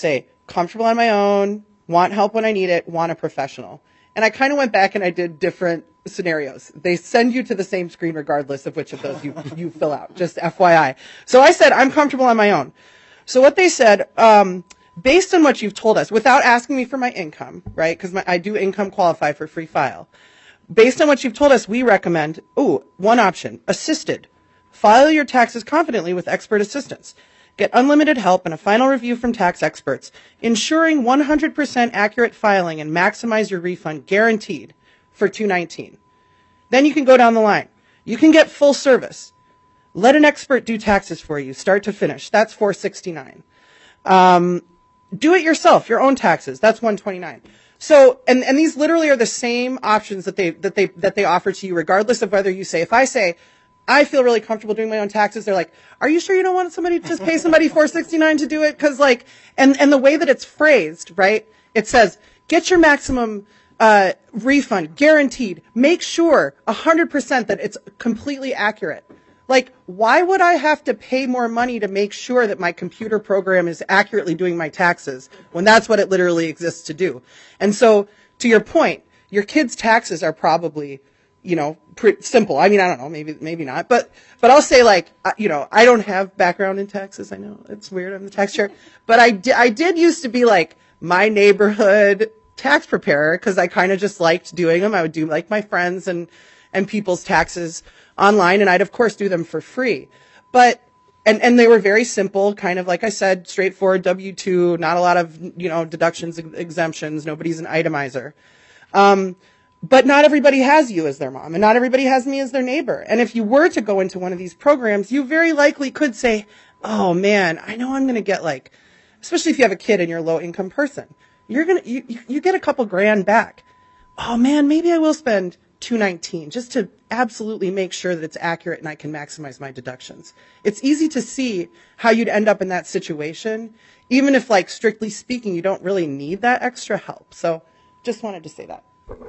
comfortable on my own, want help when I need it, want a professional. And I kind of went back and I did different scenarios. They send you to the same screen regardless of which of those you, you fill out, just F Y I. So I said, I'm comfortable on my own. So what they said, um, based on what you've told us, without asking me for my income, right, because I do income qualify for free file. Based on what you've told us, we recommend, ooh, one option, assisted. File your taxes confidently with expert assistance. Get unlimited help and a final review from tax experts, ensuring one hundred percent accurate filing and maximize your refund guaranteed for two nineteen. Then you can go down the line. You can get full service. Let an expert do taxes for you, start to finish. That's four sixty-nine. Um, do it yourself, your own taxes. That's one twenty-nine. So, and, and these literally are the same options that they, that they, that they offer to you, regardless of whether you say, if I say, I feel really comfortable doing my own taxes, they're like, are you sure you don't want somebody to just pay somebody four sixty-nine to do it? Cause like, and, and the way that it's phrased, right? It says, get your maximum, uh, refund guaranteed. Make sure a hundred percent that it's completely accurate. Like, why would I have to pay more money to make sure that my computer program is accurately doing my taxes when that's what it literally exists to do? And so, to your point, your kids' taxes are probably, you know, pretty simple. I mean, I don't know, maybe, maybe not, but, but I'll say like, uh, you know, I don't have background in taxes. I know it's weird. I'm the tax chair, but I did, I did used to be like my neighborhood tax preparer because I kind of just liked doing them. I would do like my friends and, and people's taxes online, and I'd of course do them for free. But, and, and they were very simple, kind of like I said, straightforward W two, not a lot of, you know, deductions, exemptions. Nobody's an itemizer. Um, But not everybody has you as their mom, and not everybody has me as their neighbor. And if you were to go into one of these programs, you very likely could say, oh man, I know I'm going to get like, especially if you have a kid and you're a low income person, you're going to, you, you get a couple grand back. Oh man, maybe I will spend two nineteen just to absolutely make sure that it's accurate and I can maximize my deductions. It's easy to see how you'd end up in that situation, even if like strictly speaking, you don't really need that extra help. So just wanted to say that.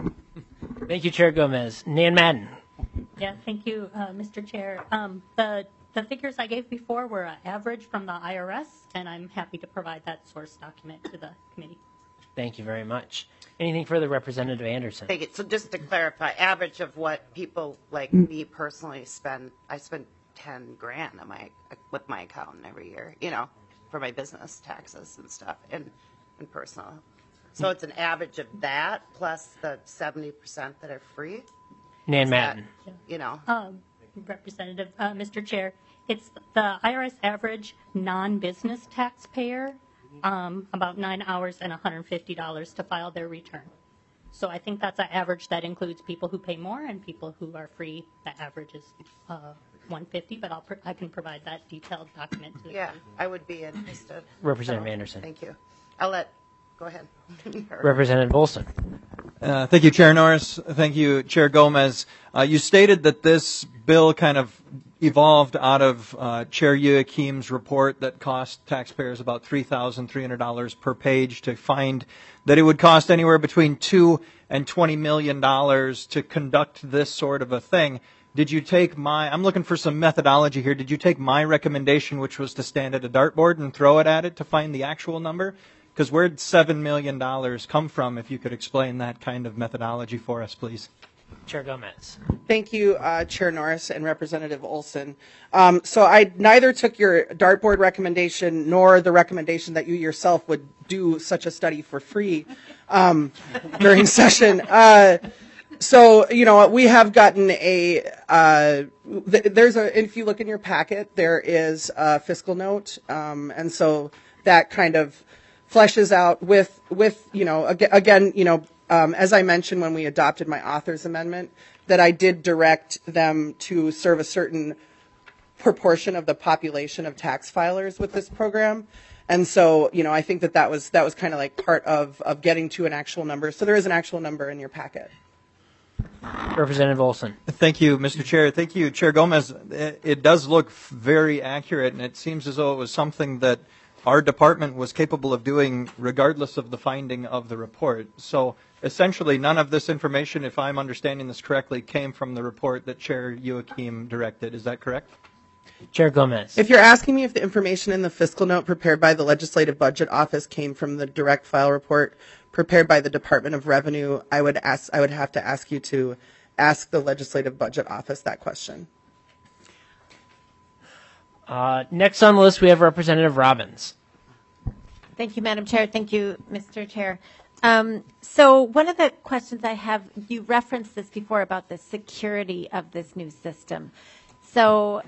Thank you, Chair Gomez. Nan Madden. Yeah, thank you, uh, Mister Chair. Um, the the figures I gave before were uh, average from the I R S, and I'm happy to provide that source document to the committee. Thank you very much. Anything further, Representative Anderson? Thank you. So just to clarify, average of what people like me personally spend, I spend ten grand on my with my accountant every year, you know, for my business taxes and stuff, and and personal. So it's an average of that plus the seventy percent that are free? Nan Is Madden. that, you know. Um, Representative, uh, Mister Chair, it's the I R S average non-business taxpayer, um, about nine hours and one hundred fifty dollars to file their return. So I think that's an average that includes people who pay more and people who are free. The average is uh, one hundred fifty dollars, but I'll pr- I can provide that detailed document to the Yeah, I would be interested. Representative So, Anderson. Thank you. I'll let, go ahead. Representative Olson. Uh, thank you, Chair Norris. Thank you, Chair Gomez. Uh, you stated that this bill kind of evolved out of uh, Chair Joachim's report that cost taxpayers about three thousand three hundred dollars per page to find that it would cost anywhere between two and twenty million dollars to conduct this sort of a thing. Did you take my, I'm looking for some methodology here, did you take my recommendation, which was to stand at a dartboard and throw it at it to find the actual number? Because where'd seven million dollars come from, if you could explain that kind of methodology for us, please? Chair Gomez. Thank you, uh, Chair Norris and Representative Olson. Um, so I neither took your dartboard recommendation nor the recommendation that you yourself would do such a study for free um, during session. Uh, so, you know, we have gotten a, uh, th- there's a, if you look in your packet, there is a fiscal note. Um, and so that kind of fleshes out with, with, you know, ag- again, you know, um, as I mentioned when we adopted my author's amendment, that I did direct them to serve a certain proportion of the population of tax filers with this program. And so, you know, I think that that was, that was kind of like part of, of getting to an actual number. So there is an actual number in your packet. Representative Olson. Thank you, Mister Chair. Thank you, Chair Gomez. It, it does look very accurate, and it seems as though it was something that our department was capable of doing regardless of the finding of the report. So essentially, none of this information, if I'm understanding this correctly, came from the report that Chair Joachim directed. Is that correct? Chair Gomez. If you're asking me if the information in the fiscal note prepared by the Legislative Budget Office came from the direct file report prepared by the Department of Revenue, I would ask, I would have to ask you to ask the Legislative Budget Office that question. Uh, next on the list, we have Representative Robbins. Thank you, Madam Chair. Thank you, Mister Chair. Um, so one of the questions I have, you referenced this before about the security of this new system. So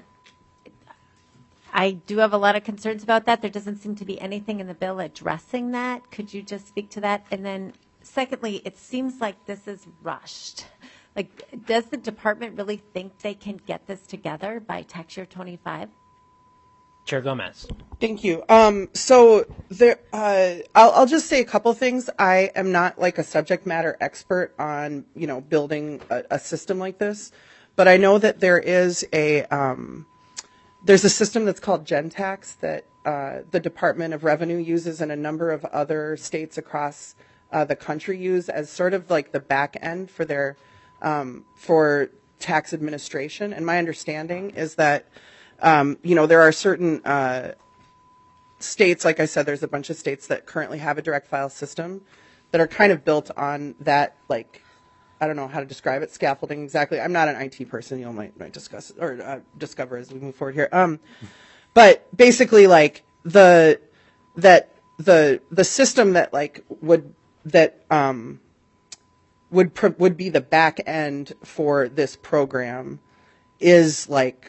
I do have a lot of concerns about that. There doesn't seem to be anything in the bill addressing that. Could you just speak to that? And then secondly, it seems like this is rushed. Like, does the department really think they can get this together by tax year twenty-five? Chair Gomez. Thank you. Um, so there, uh, I'll, I'll just say a couple things. I am not like a subject matter expert on, you know, building a, a system like this, but I know that there is a, um, there's a system that's called GenTax that uh, the Department of Revenue uses and a number of other states across uh, the country use as sort of like the back end for their, um, for tax administration. And my understanding is that Um, you know, there are certain uh, states, like I said, there's a bunch of states that currently have a direct file system that are kind of built on that, like, I don't know how to describe it, scaffolding exactly. I'm not an I T person, you know, might, might discuss or uh, discover as we move forward here. Um, but basically, like, the, that, the, the system that, like, would, that, um, would, pro- would be the back end for this program is, like,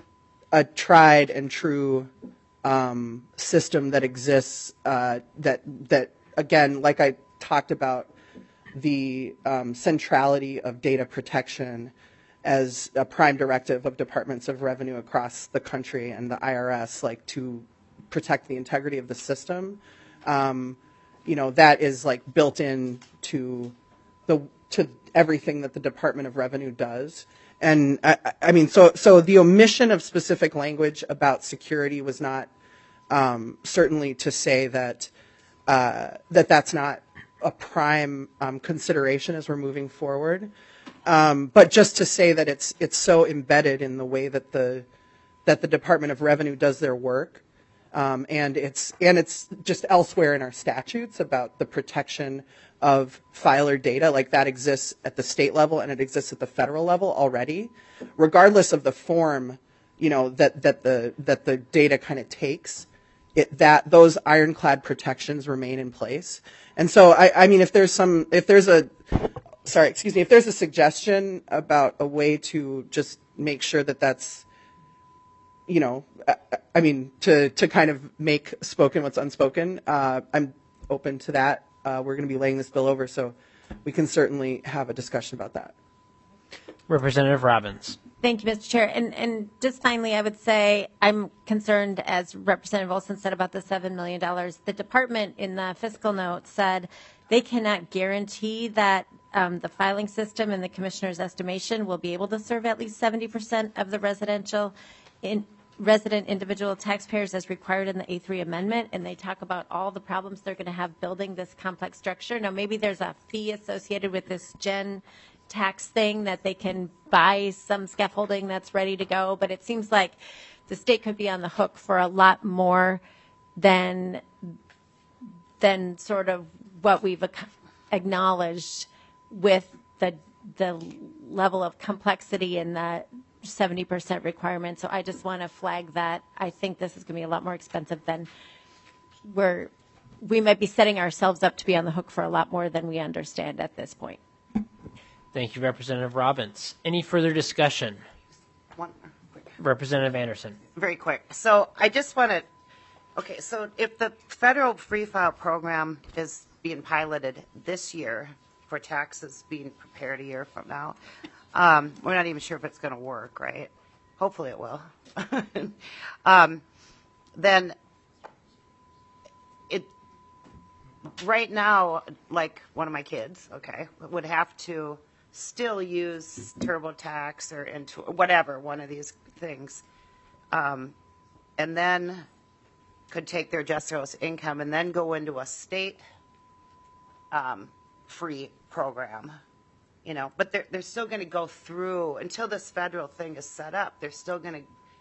a tried and true um, system that exists uh, that that again, like I talked about, the um, centrality of data protection as a prime directive of departments of revenue across the country and the I R S, like to protect the integrity of the system. Um, you know, that is like built in to the to everything that the Department of Revenue does. And I, I mean, so so the omission of specific language about security was not um, certainly to say that uh, that that's not a prime um, consideration as we're moving forward, um, but just to say that it's it's so embedded in the way that the that the Department of Revenue does their work, um, and it's and it's just elsewhere in our statutes about the protection of filer data, like that exists at the state level and it exists at the federal level already, regardless of the form, you know, that, that the that the data kind of takes, it that those ironclad protections remain in place. And so I, I mean if there's some if there's a sorry, excuse me, if there's a suggestion about a way to just make sure that that's, you know, I, I mean to to kind of make spoken what's unspoken, uh, I'm open to that. Uh, we're going to be laying this bill over, so we can certainly have a discussion about that. Representative Robbins. Thank you, Mister Chair. And, and just finally, I would say I'm concerned, as Representative Olson said, about the seven million dollars. The department in the fiscal note said they cannot guarantee that um, the filing system and the commissioner's estimation will be able to serve at least seventy percent of the residential in resident individual taxpayers as required in the A three amendment, and they talk about all the problems they're going to have building this complex structure. Now, maybe there's a fee associated with this gen tax thing that they can buy some scaffolding that's ready to go, but it seems like the state could be on the hook for a lot more than than sort of what we've ac- acknowledged with the the level of complexity and the seventy percent requirement. So I just want to flag that. I think this is going to be a lot more expensive than we're, we might be setting ourselves up to be on the hook for a lot more than we understand at this point. Thank you, Representative Robbins. Any further discussion? One, Representative Anderson. very quick. So I just want to, okay, so if the federal free file program is being piloted this year for taxes being prepared a year from now, Um, we're not even sure if it's going to work, right? Hopefully it will. um, then it right now, like one of my kids, okay, would have to still use TurboTax or into whatever one of these things, um, and then could take their just gross income and then go into a state um, free program. You know, but they're, they're still going to go through, until this federal thing is set up, they're still going to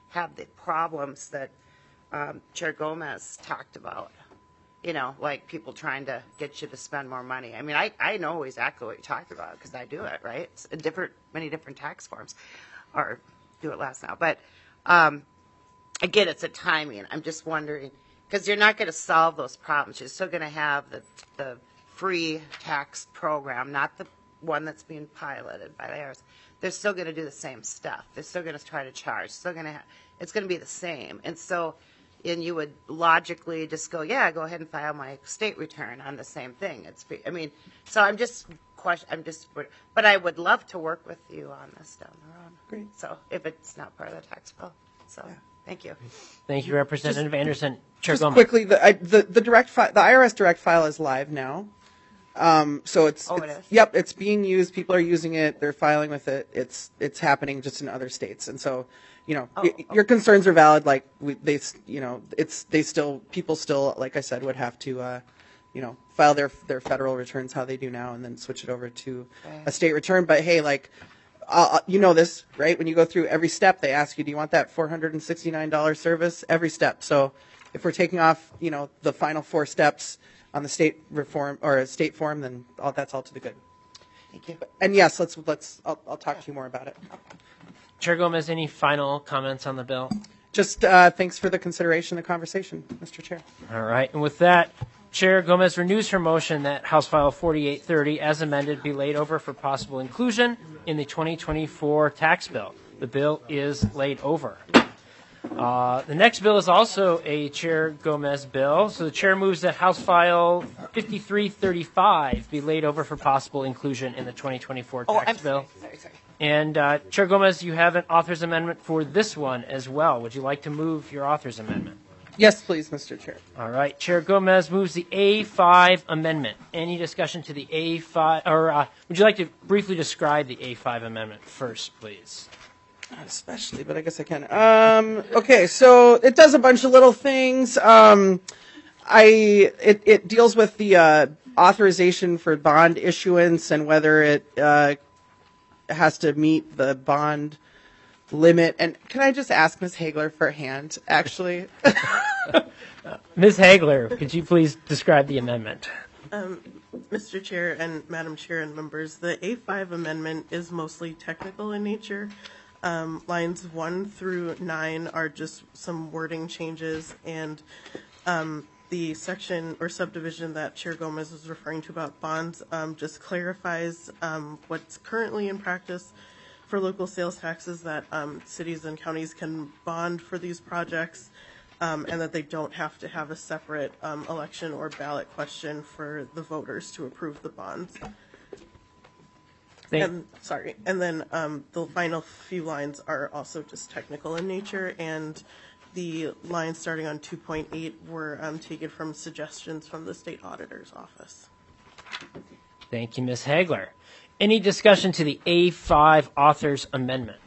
have the problems that um, Chair Gomez talked about. You know, like people trying to get you to spend more money. I mean, I, I know exactly what you're talking about because I do it, right? It's in different, many different tax forms, or do it less now. But um, again, it's a timing. I'm just wondering, because you're not going to solve those problems. You're still going to have the, the free tax program, not the one that's being piloted by the I R S. They're still going to do the same stuff. They're still going to try to charge. Still going to have, it's going to be the same. And so, and you would logically just go, yeah, go ahead and file my state return on the same thing. It's, I mean, so I'm just question, I'm just, but I would love to work with you on this down the road. Great. So if it's not part of the tax bill, so yeah. Thank you. Thank you, Representative Just- Anderson. Chair Just Gomez. quickly, the, I, the the direct fi- the I R S direct file is live now. Um, so it's, Oh, it it's is? yep, it's being used. People are using it. They're filing with it. It's it's happening just in other states. And so, you know, Oh, y- your concerns are valid. Like we, they, s- you know, it's they still people still, like I said, would have to, uh, you know, file their their federal returns how they do now, and then switch it over to Right. a state return. But hey, like. Uh, you know this, right? When you go through every step, they ask you, do you want that four hundred sixty-nine dollars service? Every step. So if we're taking off, you know, the final four steps on the state reform or state form, then all, that's all to the good. Thank you. And yes, let's, let's, I'll, I'll talk to you more about it. Chair Gomez, any final comments on the bill? Just uh, thanks for the consideration, the conversation, Mister Chair. All right. And with that, Chair Gomez renews her motion that House File forty-eight thirty, as amended, be laid over for possible inclusion in the twenty twenty-four tax bill. The bill is laid over. Uh, the next bill is also a Chair Gomez bill. So the Chair moves that House File fifty-three thirty-five be laid over for possible inclusion in the twenty twenty-four Oh, tax I'm bill. sorry. Sorry, sorry. And uh, Chair Gomez, you have an author's amendment for this one as well. Would you like to move your author's amendment? Yes, please, Mister Chair. All right. Chair Gomez moves the A five amendment. Any discussion to the A five, or uh, would you like to briefly describe the A five amendment first, please? Not especially, but I guess I can. Um, okay, so it does a bunch of little things. Um, I it, it deals with the uh, authorization for bond issuance and whether it uh, has to meet the bond limit. And can I just ask Miz Hagler for a hand, actually? Miz Hagler, could you please describe the amendment? Um, Mister Chair and Madam Chair and members, the A five amendment is mostly technical in nature. Um, lines one through nine are just some wording changes, and um, the section or subdivision that Chair Gomez was referring to about bonds um, just clarifies um, what's currently in practice for local sales taxes, that um, cities and counties can bond for these projects, um, and that they don't have to have a separate um, election or ballot question for the voters to approve the bonds. Thank- And, sorry, and then um, the final few lines are also just technical in nature, and the lines starting on two point eight were um, taken from suggestions from the state auditor's office. Thank you, Miz Hagler. Any discussion to the A five author's amendment?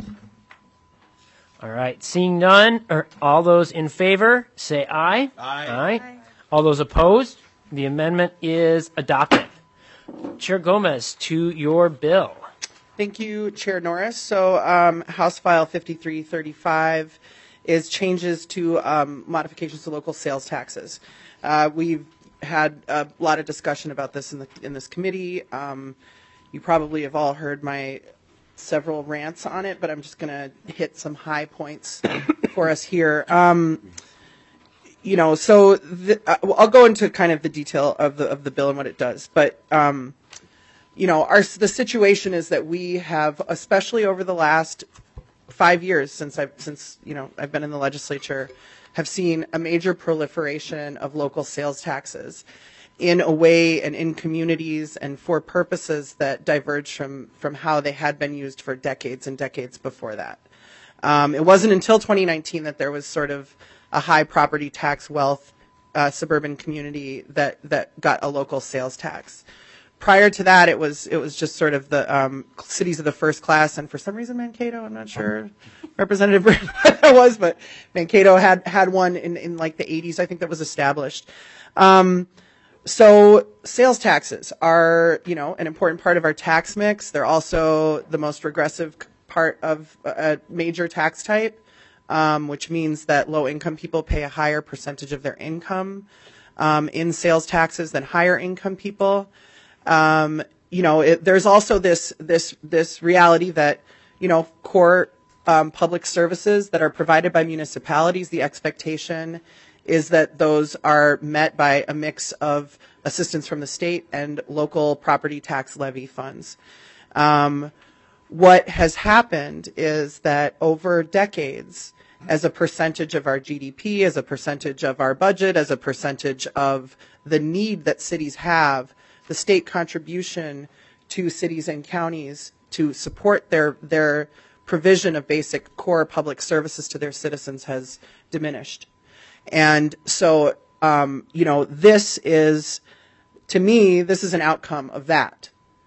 All right. Seeing none, or all those in favor, say aye. Aye. Aye. All those opposed, the amendment is adopted. Chair Gomez, to your bill. Thank you, Chair Norris. So um, House File fifty-three thirty-five is changes to um, modifications to local sales taxes. Uh, we've had a lot of discussion about this in the in this committee. Um, you probably have all heard my several rants on it, but I'm just going to hit some high points for us here. Um, you know, so the, uh, I'll go into kind of the detail of the of the bill and what it does, but. Um, You know, our the situation is that we have, especially over the last five years since I've since you know I've been in the legislature, have seen a major proliferation of local sales taxes, in a way and in communities and for purposes that diverge from from how they had been used for decades and decades before that. Um, it wasn't until twenty nineteen that there was sort of a high property tax wealth uh, suburban community that that got a local sales tax. Prior to that, it was it was just sort of the um, cities of the first class, and for some reason, Mankato. I'm not sure, Representative what that was, but Mankato had had one in, in like the eighties, I think, that was established. Um, so sales taxes are, you know, an important part of our tax mix. They're also the most regressive part of a major tax type. um, which means that low-income people pay a higher percentage of their income um, in sales taxes than higher-income people. Um, you know, it, there's also this this this reality that, you know, core um, public services that are provided by municipalities, the expectation is that those are met by a mix of assistance from the state and local property tax levy funds. Um, what has happened is that over decades, as a percentage of our G D P, as a percentage of our budget, as a percentage of the need that cities have, the state contribution to cities and counties to support their their provision of basic core public services to their citizens has diminished. And so, um, you know, this is, to me, this is an outcome of that.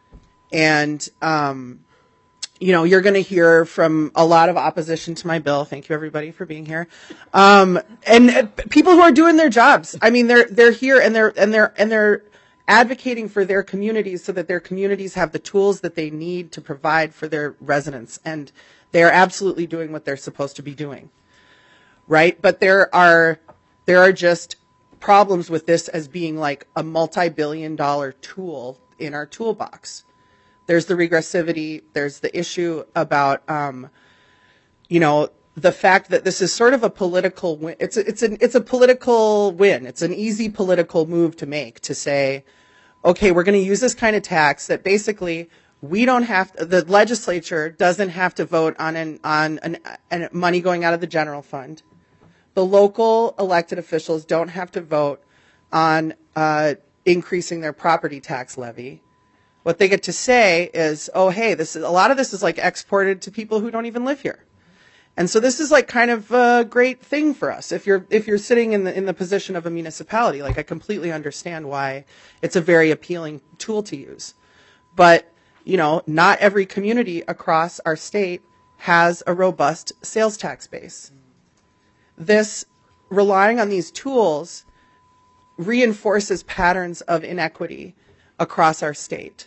And, um, you know, you're going to hear from a lot of opposition to my bill. Thank you, everybody, for being here. Um, and uh, people who are doing their jobs. I mean, they're they're here and they're and they're and they're advocating for their communities so that their communities have the tools that they need to provide for their residents, and they are absolutely doing what they're supposed to be doing, right? But there are there are just problems with this as being like a multi-billion dollar tool in our toolbox. There's the regressivity. There's the issue about, um, you know, the fact that this is sort of a political win. It's a, it's an it's a political win. It's an easy political move to make, to say, okay, we're going to use this kind of tax that basically we don't have to, the legislature doesn't have to vote on an on an, an money going out of the general fund. The local elected officials don't have to vote on uh, increasing their property tax levy. What they get to say is, oh, hey, this is a lot of this is like exported to people who don't even live here. And so this is like kind of a great thing for us. If you're if you're sitting in the in the position of a municipality, like I completely understand why it's a very appealing tool to use. But, you know, not every community across our state has a robust sales tax base. This relying on these tools reinforces patterns of inequity across our state.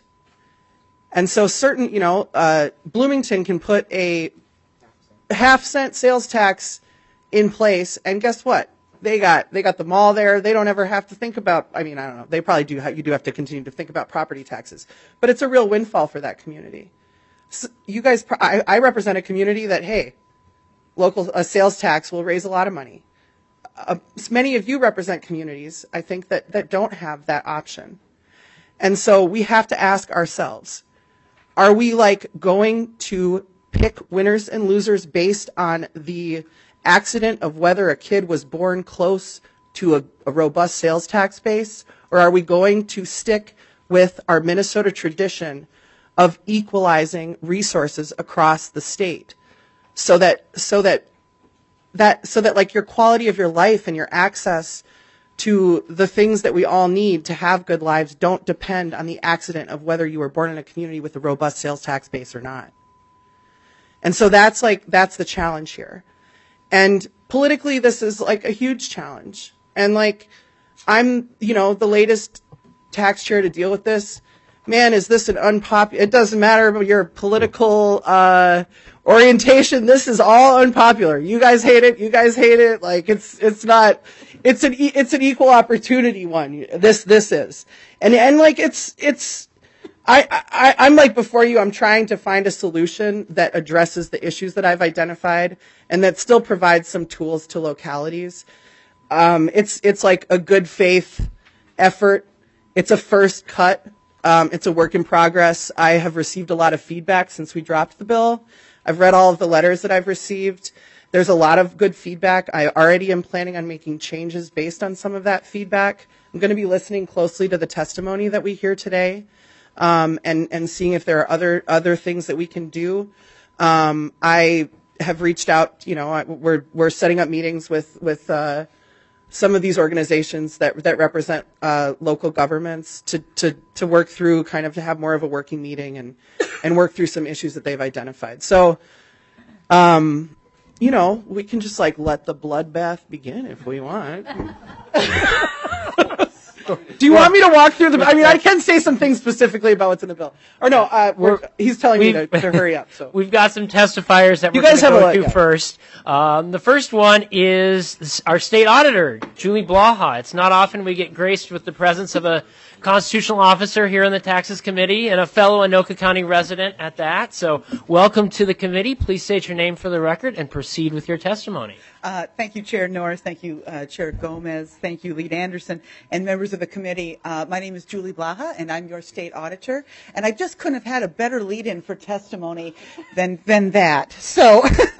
And so certain, you know, uh, Bloomington can put a half cent sales tax in place, and guess what? They got they got the mall there. They don't ever have to think about, I mean, I don't know. They probably do. You do have to continue to think about property taxes, but it's a real windfall for that community. So you guys, I, I represent a community that, hey, local a sales tax will raise a lot of money. Uh, many of you represent communities, I think, that that don't have that option. And so we have to ask ourselves, are we like going to pick winners and losers based on the accident of whether a kid was born close to a, a robust sales tax base? Or are we going to stick with our Minnesota tradition of equalizing resources across the state so that, so that, that, so that like your quality of your life and your access to the things that we all need to have good lives don't depend on the accident of whether you were born in a community with a robust sales tax base or not. And so that's like, that's the challenge here. And politically, this is like a huge challenge. And like, I'm, you know, the latest tax chair to deal with this. Man, is this an unpopular, it doesn't matter about your political, uh, orientation. This is all unpopular. You guys hate it. You guys hate it. Like it's, it's not, it's an, it's an equal opportunity one. This, this is. And, and like it's, it's, I, I, I'm like before you, I'm trying to find a solution that addresses the issues that I've identified and that still provides some tools to localities. Um, it's, it's like a good faith effort. It's a first cut. Um, it's a work in progress. I have received a lot of feedback since we dropped the bill. I've read all of the letters that I've received. There's a lot of good feedback. I already am planning on making changes based on some of that feedback. I'm going to be listening closely to the testimony that we hear today, um, and, and seeing if there are other, other things that we can do. Um, I have reached out, you know, I, we're, we're setting up meetings with, with, uh, some of these organizations that, that represent, uh, local governments to, to, to work through kind of to have more of a working meeting and, and work through some issues that they've identified. So, um, you know, we can just like let the bloodbath begin if we want. Do you want me to walk through the? I mean, I can say some things specifically about what's in the bill. Or no, uh, we're, he's telling me to, to hurry up. So we've got some testifiers that you we're guys have going a to go lot, to yeah. first. Um, the first one is our state auditor, Julie Blaha. It's not often we get graced with the presence of a constitutional officer here in the Taxes Committee and a fellow Anoka County resident at that. So welcome to the committee. Please state your name for the record and proceed with your testimony. Uh, thank you, Chair Norris. Thank you, uh, Chair Gomez. Thank you, Lead Anderson, and members of the committee. Uh, my name is Julie Blaha, and I'm your state auditor. And I just couldn't have had a better lead-in for testimony than than that. So.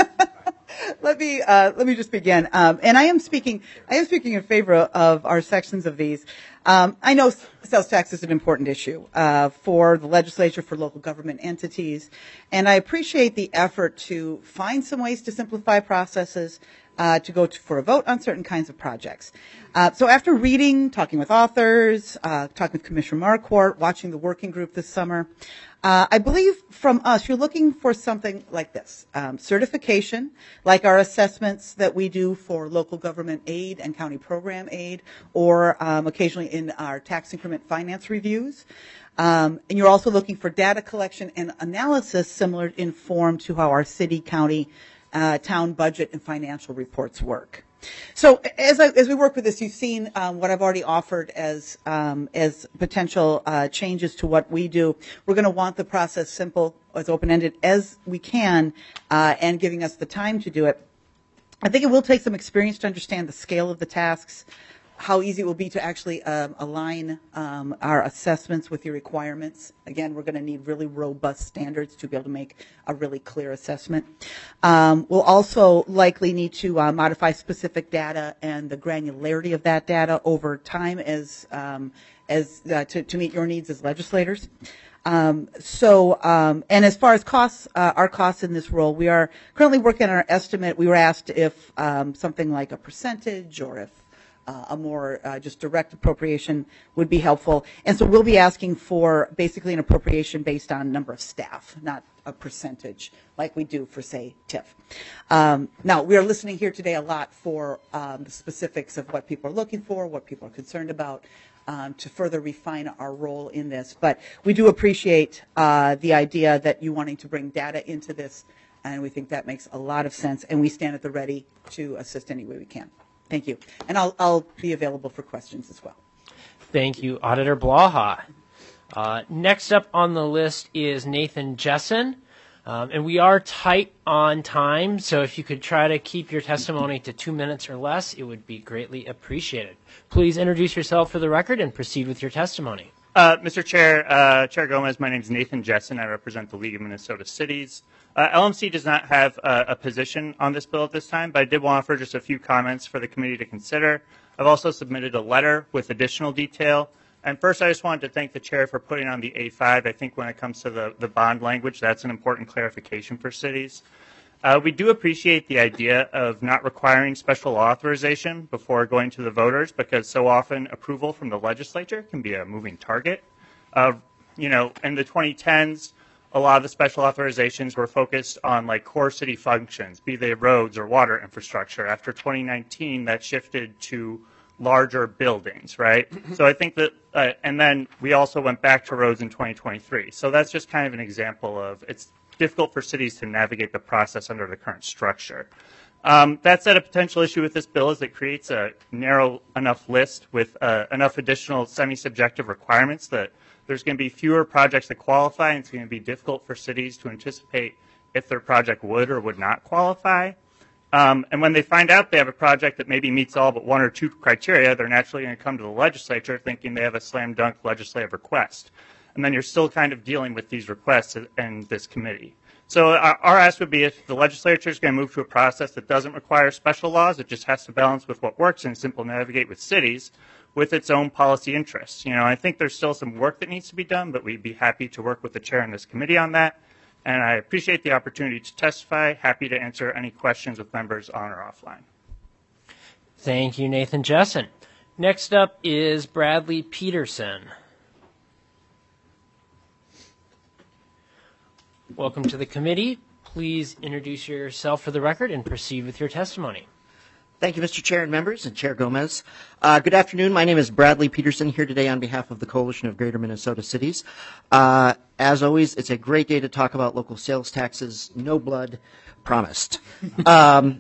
Let me uh, let me just begin, um, and I am speaking. I am speaking in favor of our sections of these. Um, I know sales tax is an important issue uh, for the legislature, for local government entities, and I appreciate the effort to find some ways to simplify processes, uh, to go to, for a vote on certain kinds of projects. Uh, so after reading, talking with authors, uh, talking with Commissioner Marquardt, watching the working group this summer, Uh, I believe from us, you're looking for something like this, um, certification, like our assessments that we do for local government aid and county program aid, or um, occasionally in our tax increment finance reviews. Um, and you're also looking for data collection and analysis similar in form to how our city, county, uh, town budget and financial reports work. So as, I, as we work with this, you've seen um, what I've already offered as um, as potential uh, changes to what we do. We're going to want the process simple, as open-ended as we can, uh, and giving us the time to do it. I think it will take some experience to understand the scale of the tasks, how easy it will be to actually um, align um, our assessments with your requirements. Again, we're going to need really robust standards to be able to make a really clear assessment. Um, we'll also likely need to uh, modify specific data and the granularity of that data over time as um, as uh, to, to meet your needs as legislators. Um, so, um, and as far as costs, uh, our costs in this role, we are currently working on our estimate. We were asked if um, something like a percentage or if Uh, a more uh, just direct appropriation would be helpful. And so we'll be asking for basically an appropriation based on number of staff, not a percentage like we do for, say, T I F. Um, now, we are listening here today a lot for um, the specifics of what people are looking for, what people are concerned about, um, to further refine our role in this. But we do appreciate uh, the idea that you wanting to bring data into this, and we think that makes a lot of sense, and we stand at the ready to assist any way we can. Thank you. And I'll, I'll be available for questions as well. Thank you, Auditor Blaha. Uh, next up on the list is Nathan Jessen. Um, and we are tight on time, so if you could try to keep your testimony to two minutes or less, it would be greatly appreciated. Please introduce yourself for the record and proceed with your testimony. Uh, Mister Chair, uh, Chair Gomez, my name is Nathan Jessen. I represent the League of Minnesota Cities. Uh, L M C does not have uh, a position on this bill at this time, but I did want to offer just a few comments for the committee to consider. I've also submitted a letter with additional detail. And first, I just wanted to thank the chair for putting on the A five. I think when it comes to the, the bond language, that's an important clarification for cities. Uh, we do appreciate the idea of not requiring special authorization before going to the voters, because so often approval from the legislature can be a moving target. Uh, you know, in the twenty tens, a lot of the special authorizations were focused on like core city functions, be they roads or water infrastructure. After twenty nineteen, that shifted to larger buildings, right? So I think that, uh, and then we also went back to roads in twenty twenty-three. So that's just kind of an example of it's difficult for cities to navigate the process under the current structure. Um, that said, a potential issue with this bill is it creates a narrow enough list with uh, enough additional semi-subjective requirements that there's going to be fewer projects that qualify, and it's going to be difficult for cities to anticipate if their project would or would not qualify. Um, and when they find out they have a project that maybe meets all but one or two criteria, they're naturally going to come to the legislature thinking they have a slam dunk legislative request. And then you're still kind of dealing with these requests in this committee. So our, our ask would be if the legislature is going to move to a process that doesn't require special laws, it just has to balance with what works and simple navigate with cities with its own policy interests. You know, I think there's still some work that needs to be done, but we'd be happy to work with the chair in this committee on that. And I appreciate the opportunity to testify. Happy to answer any questions with members on or offline. Thank you, Nathan Jessen. Next up is Bradley Peterson. Welcome to the committee. Please introduce yourself for the record and proceed with your testimony. Thank you, Mister Chair and members, and Chair Gomez. Uh, good afternoon. My name is Bradley Peterson, here today on behalf of the Coalition of Greater Minnesota Cities. Uh, as always, it's a great day to talk about local sales taxes. No blood promised. Um,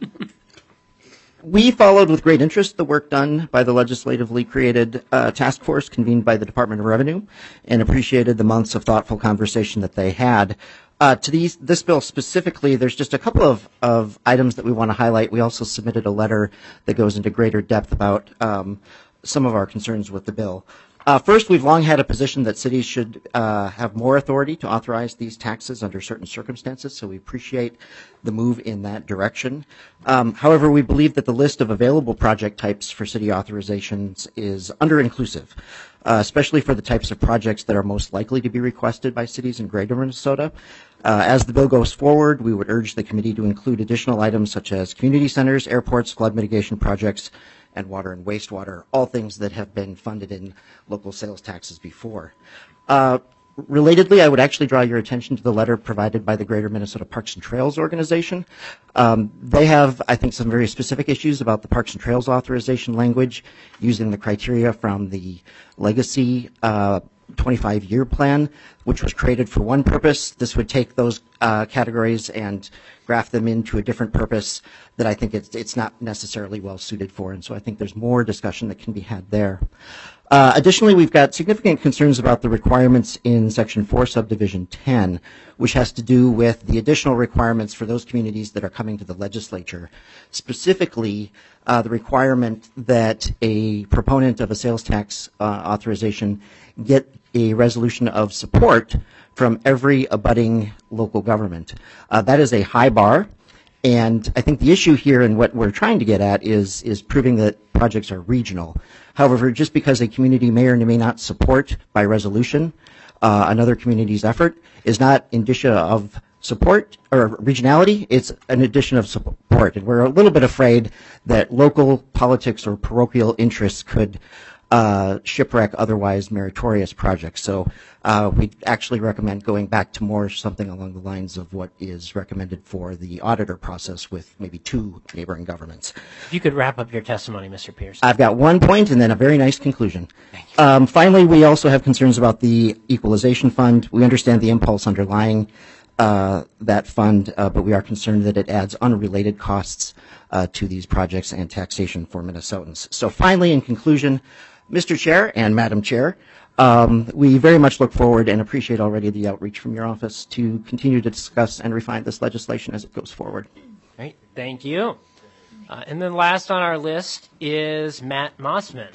we followed with great interest the work done by the legislatively created uh, task force convened by the Department of Revenue and appreciated the months of thoughtful conversation that they had. Uh, to these, this bill specifically, there's just a couple of, of items that we want to highlight. We also submitted a letter that goes into greater depth about um, some of our concerns with the bill. Uh, first, we've long had a position that cities should uh, have more authority to authorize these taxes under certain circumstances, so we appreciate the move in that direction. Um, however, we believe that the list of available project types for city authorizations is under-inclusive, uh, especially for the types of projects that are most likely to be requested by cities in Greater Minnesota. Uh, as the bill goes forward, we would urge the committee to include additional items such as community centers, airports, flood mitigation projects, and water and wastewater, all things that have been funded in local sales taxes before. Uh, relatedly, I would actually draw your attention to the letter provided by the Greater Minnesota Parks and Trails Organization. Um, they have, I think, some very specific issues about the Parks and Trails authorization language using the criteria from the Legacy uh, twenty-five year plan, which was created for one purpose. This would take those uh, categories and graft them into a different purpose that I think it's, it's not necessarily well suited for. And so I think there's more discussion that can be had there. Uh, additionally, we've got significant concerns about the requirements in Section four, Subdivision ten, which has to do with the additional requirements for those communities that are coming to the legislature. Specifically, uh, the requirement that a proponent of a sales tax uh, authorization get a resolution of support from every abutting local government. Uh, that is a high bar. And I think the issue here and what we're trying to get at is, is proving that projects are regional. However, just because a community may or may not support by resolution uh, another community's effort is not indicia of support or regionality, it's an addition of support. And we're a little bit afraid that local politics or parochial interests could uh, shipwreck otherwise meritorious projects. So uh, we actually recommend going back to more something along the lines of what is recommended for the auditor process with maybe two neighboring governments. If you could wrap up your testimony, Mister Pierce. I've got one point and then a very nice conclusion. Thank you. Um, finally, we also have concerns about the equalization fund. We understand the impulse underlying uh, that fund, uh, but we are concerned that it adds unrelated costs uh, to these projects and taxation for Minnesotans. So finally, in conclusion, Mister Chair and Madam Chair, um, we very much look forward and appreciate already the outreach from your office to continue to discuss and refine this legislation as it goes forward. Great, thank you. Uh, and then last on our list is Matt Mossman.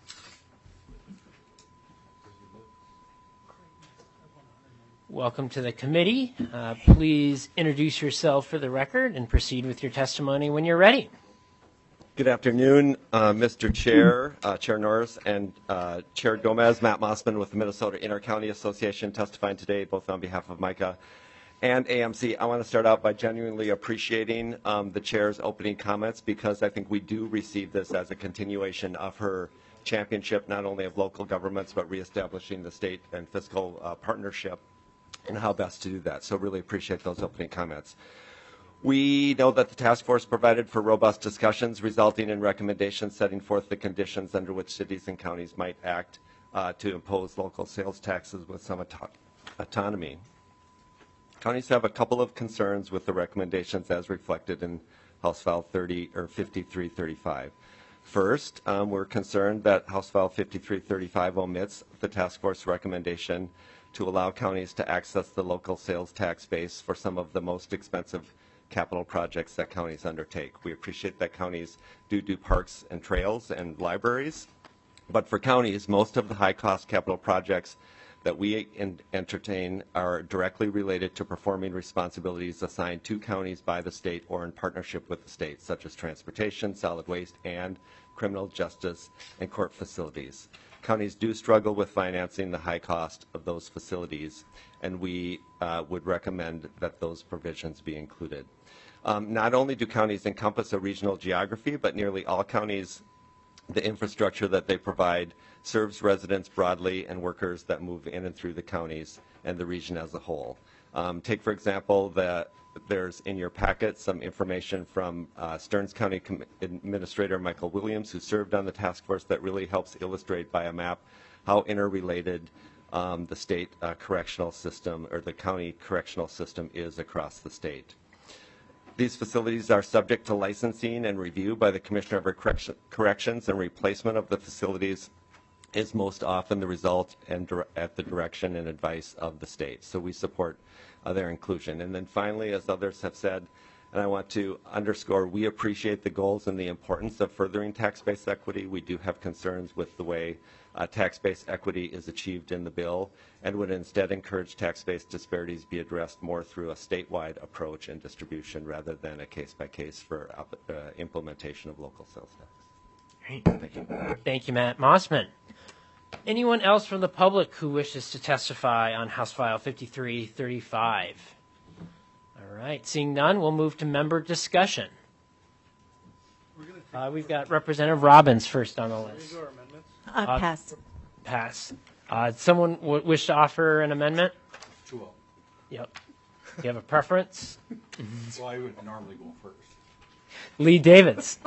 Welcome to the committee. Uh, please introduce yourself for the record and proceed with your testimony when you're ready. Good afternoon, uh, Mister Chair, uh, Chair Norris, and uh, Chair Gomez. Matt Mossman with the Minnesota Inter-County Association, testifying today both on behalf of MICA and A M C. I want to start out by genuinely appreciating um, the Chair's opening comments, because I think we do receive this as a continuation of her championship, not only of local governments, but reestablishing the state and fiscal uh, partnership and how best to do that. So really appreciate those opening comments. We know that the task force provided for robust discussions, resulting in recommendations setting forth the conditions under which cities and counties might act uh, to impose local sales taxes with some auto autonomy. Counties have a couple of concerns with the recommendations as reflected in House File thirty or fifty-three thirty-five. First, um, we're concerned that House File fifty-three thirty-five omits the task force recommendation to allow counties to access the local sales tax base for some of the most expensive capital projects that counties undertake. We appreciate that counties do do parks and trails and libraries, but for counties, most of the high-cost capital projects that we in entertain are directly related to performing responsibilities assigned to counties by the state or in partnership with the state, such as transportation, solid waste, and criminal justice and court facilities. Counties do struggle with financing the high cost of those facilities, and we uh, would recommend that those provisions be included. Um, not only do counties encompass a regional geography, but nearly all counties, the infrastructure that they provide serves residents broadly and workers that move in and through the counties and the region as a whole. Um, take, for example, that there's in your packet some information from uh, Stearns County Com- Administrator Michael Williams, who served on the task force, that really helps illustrate by a map how interrelated um, the state uh, correctional system or the county correctional system is across the state. These facilities are subject to licensing and review by the Commissioner of Correction, Corrections, and replacement of the facilities is most often the result and dire- at the direction and advice of the state. So we support uh, their inclusion. And then finally, as others have said, and I want to underscore, we appreciate the goals and the importance of furthering tax-based equity. We do have concerns with the way uh, tax-based equity is achieved in the bill, and would instead encourage tax-based disparities be addressed more through a statewide approach and distribution rather than a case-by-case for uh, implementation of local sales tax. Great. Thank you. Thank you, Matt Mossman. Anyone else from the public who wishes to testify on House File fifty-three thirty-five? All right, seeing none, we'll move to member discussion. Uh, we've got Representative Robbins first on the list. Uh, Uh, pass. Pass. Uh, someone w- wish to offer an amendment? two oh. Yep. Do you have a preference? Well, I would normally go first. Lee Davids.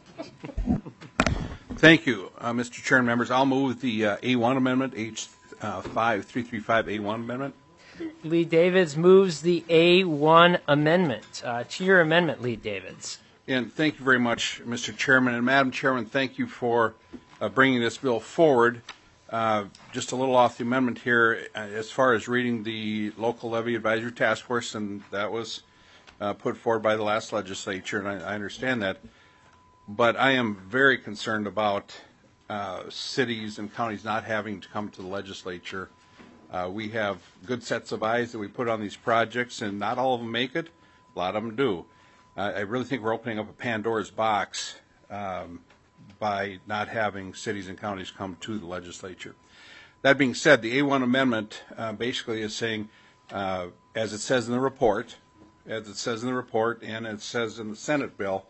Thank you, uh, Mister Chair and members. I'll move the uh, A one amendment, H five three three five A one amendment. Lee Davids moves the A one amendment. Uh, to your amendment, Lee Davids. And thank you very much, Mister Chairman. And Madam Chairman, thank you for uh, bringing this bill forward. Uh, just a little off the amendment here, uh, as far as reading the local levy advisory task force, and that was uh, put forward by the last legislature, and I, I understand that. But I am very concerned about uh, cities and counties not having to come to the legislature. Uh, we have good sets of eyes that we put on these projects, and not all of them make it. A lot of them do. Uh, I really think we're opening up a Pandora's box um, by not having cities and counties come to the legislature. That being said, the A one amendment uh, basically is saying, uh, as it says in the report, as it says in the report, and it says in the Senate bill,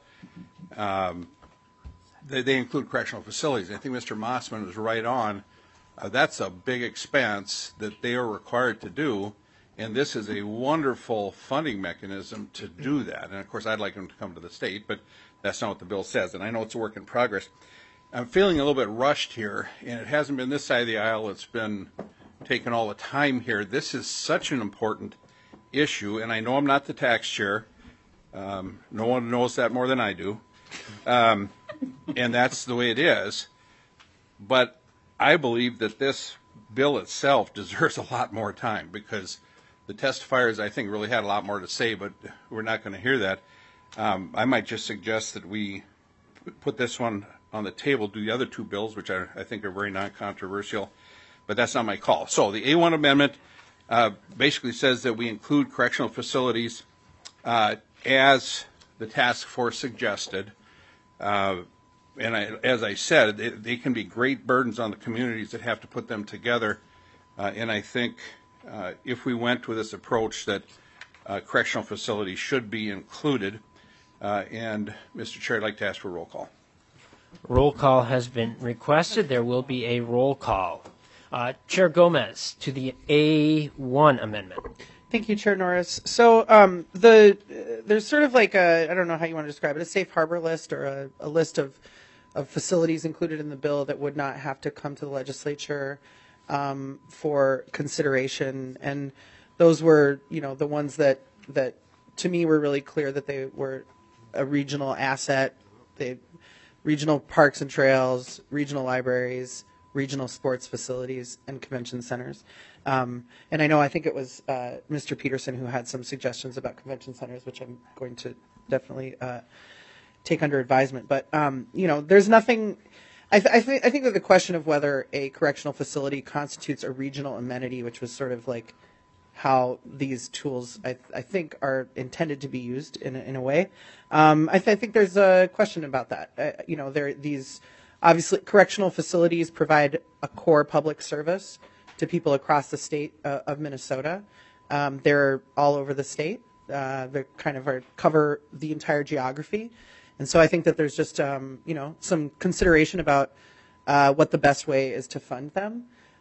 um, they, they include correctional facilities. I think Mister Mossman was right on. Uh, that's a big expense that they are required to do, and this is a wonderful funding mechanism to do that. And of course, I'd like them to come to the state, but that's not what the bill says. And I know it's a work in progress. I'm feeling a little bit rushed here, and it hasn't been this side of the aisle. It's been taking all the time here. This is such an important issue, and I know I'm not the tax chair. Um, no one knows that more than I do. Um, and that's the way it is. But I believe that this bill itself deserves a lot more time, because the testifiers, I think, really had a lot more to say, but we're not going to hear that. Um, I might just suggest that we put this one on the table, do the other two bills, which are, I think are very non-controversial, but that's not my call. So the A one amendment uh, basically says that we include correctional facilities uh, as the task force suggested. Uh, and I, as I said, they, they can be great burdens on the communities that have to put them together. Uh, and I think uh, if we went with this approach, that uh, correctional facilities should be included. Uh, and Mister Chair, I'd like to ask for a roll call. Roll call has been requested. There will be a roll call. Uh, Chair Gomez to the A one amendment. Thank you, Chair Norris. So um, the uh, there's sort of like a, I don't know how you want to describe it, a safe harbor list or a, a list of, of facilities included in the bill that would not have to come to the legislature um, for consideration. And those were, you know, the ones that, that to me were really clear that they were a regional asset, they regional parks and trails, regional libraries, regional sports facilities, and convention centers. Um, and I know I think it was uh, Mister Peterson who had some suggestions about convention centers, which I'm going to definitely uh, take under advisement. But um, you know, there's nothing. I, th- I think I think that the question of whether a correctional facility constitutes a regional amenity, which was sort of like how these tools I, th- I think are intended to be used in a, in a way. Um, I, th- I think there's a question about that. Uh, you know, there these obviously correctional facilities provide a core public service to people across the state uh, of Minnesota. Um, they're all over the state. Uh, they kind of are, cover the entire geography. And so I think that there's just, um, you know, some consideration about uh, what the best way is to fund them.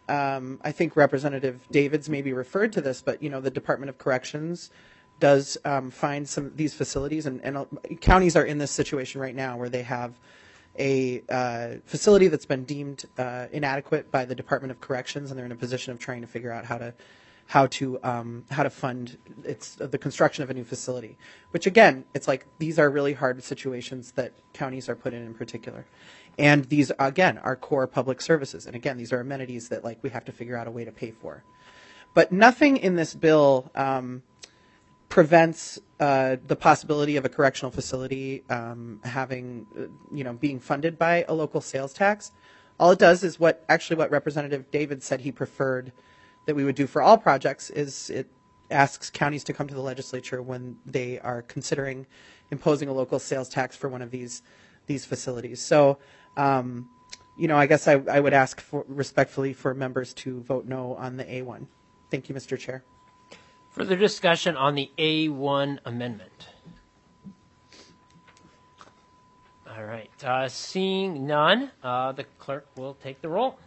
um, I think Representative Davids maybe referred to this, but you know the Department of Corrections does um, find some of these facilities, and, and uh, counties are in this situation right now where they have a uh, facility that's been deemed uh, inadequate by the Department of Corrections, and they're in a position of trying to figure out how to how to um, how to fund its the construction of a new facility. Which again, it's like these are really hard situations that counties are put in in particular, and these again are core public services, and again these are amenities that like we have to figure out a way to pay for. But nothing in this bill um, prevents uh, the possibility of a correctional facility um, having, uh, you know, being funded by a local sales tax. All it does is what actually what Representative David said he preferred that we would do for all projects is it asks counties to come to the legislature when they are considering imposing a local sales tax for one of these these facilities. So, um, you know, I guess I, I would ask for, respectfully for members to vote no on the A one. Thank you, Mister Chair. Further discussion on the A one amendment? All right. Uh, seeing none, uh, the clerk will take the roll.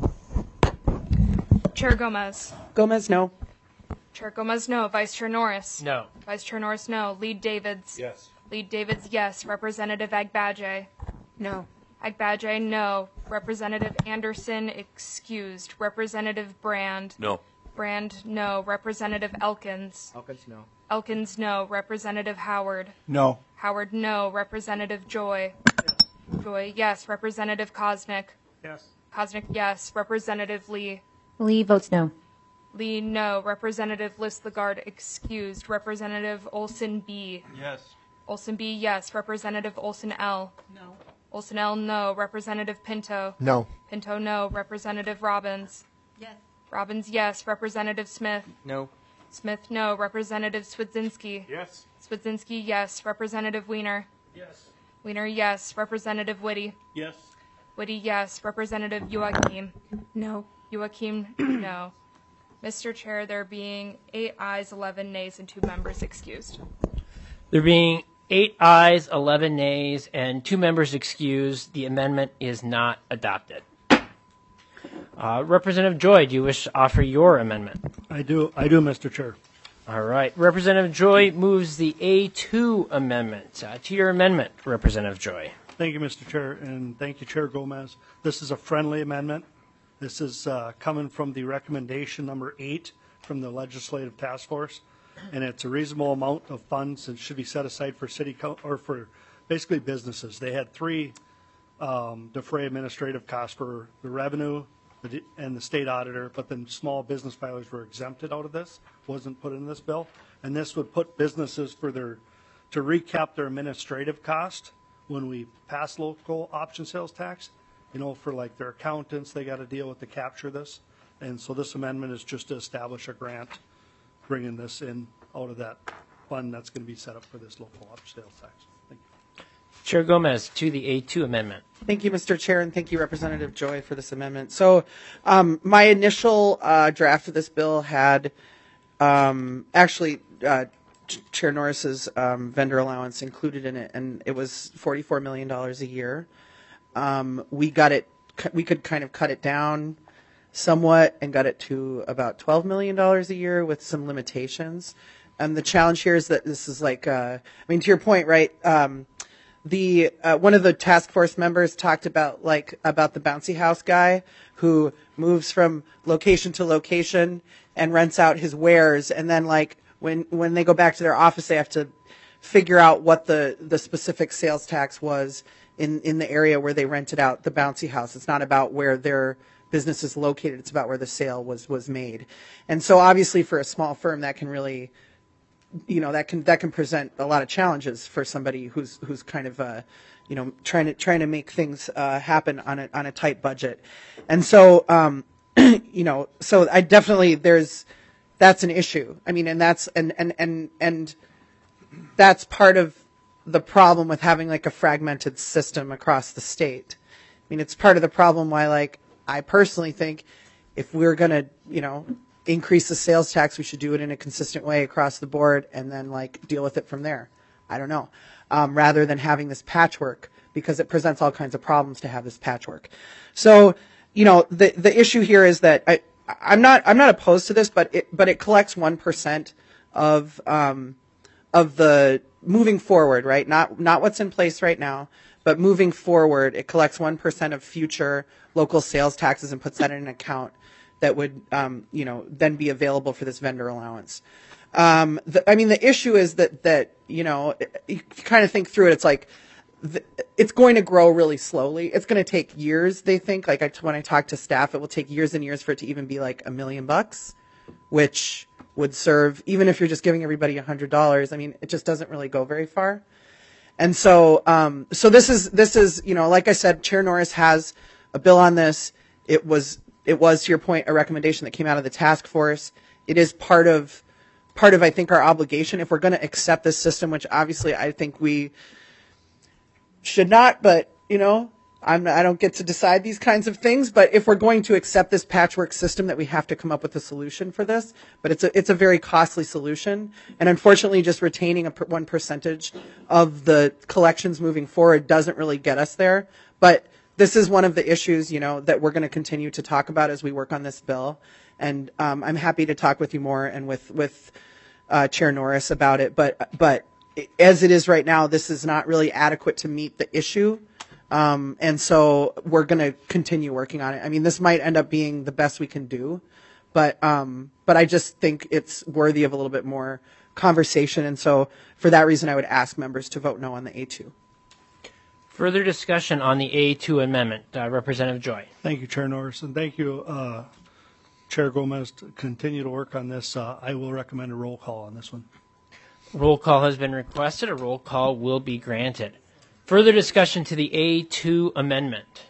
Chair Gomez. Gomez, no. Chair Gomez, no. Vice Chair Norris. No. Vice Chair Norris, no. Lead Davids. Yes. Lead Davids, yes. Representative Agbadje. No. Agbadje, no. Representative Anderson, excused. Representative Brand. No. Brand, no. Representative Elkins. Elkins, no. Elkins, no. Representative Howard. No. Howard, no. Representative Joy. Joy, yes. Representative Kosnick. Yes. Kosnick, yes. Representative Lee. Lee votes no. Lee, no. Representative Listlegard, excused. Representative Olson B. Yes. Olson B, yes. Representative Olson L. No. Olson L, no. Representative Pinto. No. Pinto, no. Representative Robbins. Yes. Robbins, yes. Representative Smith. No. Smith, no. Representative Swedzinski. Yes. Swedzinski, yes. Representative Weiner. Yes. Weiner, yes. Representative Whitty. Yes. Whitty, yes. Representative Joachim. No. Joachim, no. Mister Chair, there being eight ayes, eleven nays, and two members excused. There being eight ayes, eleven nays, and two members excused, the amendment is not adopted. Uh, Representative Joy, do you wish to offer your amendment? I do, I do, Mister Chair. All right. Representative Joy moves the A two amendment. Uh, to your amendment, Representative Joy. Thank you, Mister Chair, and thank you, Chair Gomez. This is a friendly amendment. This is uh, coming from the recommendation number eight from the Legislative Task Force, and it's a reasonable amount of funds that should be set aside for city co- or for basically businesses. They had three um, defray administrative costs for the revenue the d- and the state auditor, but then small business filers were exempted out of this, wasn't put in this bill, and this would put businesses for their to recap their administrative cost when we pass local option sales tax. You know, for like their accountants, they got to deal with to capture this. And so this amendment is just to establish a grant, bringing this in out of that fund that's going to be set up for this local option sales tax. Thank you. Chair Gomez, to the A two amendment. Thank you, Mister Chair, and thank you, Representative Joy, for this amendment. So um, my initial uh, draft of this bill had um, actually uh, Ch- Chair Norris's um, vendor allowance included in it, and it was forty-four million dollars a year. Um, we got it, we could kind of cut it down somewhat and got it to about twelve million dollars a year with some limitations. And the challenge here is that this is like, uh, I mean, to your point, right? Um, the, uh, one of the task force members talked about like, about the bouncy house guy who moves from location to location and rents out his wares. And then like, when, when they go back to their office, they have to figure out what the, the specific sales tax was in, in the area where they rented out the bouncy house. It's not about where their business is located. It's about where the sale was, was made. And so obviously for a small firm that can really, you know, that can, that can present a lot of challenges for somebody who's, who's kind of, uh, you know, trying to, trying to make things, uh, happen on a, on a tight budget. And so, um, you know, so I definitely, there's, that's an issue. I mean, and that's, and, and, and, and that's part of the problem with having like a fragmented system across the state. I mean, it's part of the problem why, like, I personally think if we're going to, you know, increase the sales tax, we should do it in a consistent way across the board and then like deal with it from there. I don't know. Um, rather than having this patchwork, because it presents all kinds of problems to have this patchwork. So you know, the the issue here is that I I'm not I'm not opposed to this, but it but it collects one percent of um of the moving forward, right? Not not what's in place right now, but moving forward, it collects one percent of future local sales taxes and puts that in an account that would, um, you know, then be available for this vendor allowance. Um, the, I mean, the issue is that, that, you know, you kind of think through it. It's like, the, it's going to grow really slowly. It's going to take years, they think. Like I, when I talk to staff, it will take years and years for it to even be like a million bucks, which would serve, even if you're just giving everybody a hundred dollars. I mean, it just doesn't really go very far. And so, um, so this is, this is, you know, like I said, Chair Norris has a bill on this. It was, it was, to your point, a recommendation that came out of the task force. It is part of, part of, I think, our obligation if we're going to accept this system, which obviously I think we should not, but, you know, I'm, I don't get to decide these kinds of things, but if we're going to accept this patchwork system, that we have to come up with a solution for this. But it's a, it's a very costly solution. And unfortunately, just retaining a per, one percentage of the collections moving forward doesn't really get us there. But this is one of the issues, you know, that we're going to continue to talk about as we work on this bill. And um, I'm happy to talk with you more and with, with uh, Chair Norris about it. But, but as it is right now, this is not really adequate to meet the issue. Um, and so we're going to continue working on it. I mean, this might end up being the best we can do, but, um, but I just think it's worthy of a little bit more conversation. And so for that reason, I would ask members to vote no on the A two. Further discussion on the A two amendment. Uh, Representative Joy. Thank you, Chair Norris, and thank you, uh, Chair Gomez, to continue to work on this. Uh, I will recommend a roll call on this one. Roll call has been requested. A roll call will be granted. Further discussion to the A two amendment.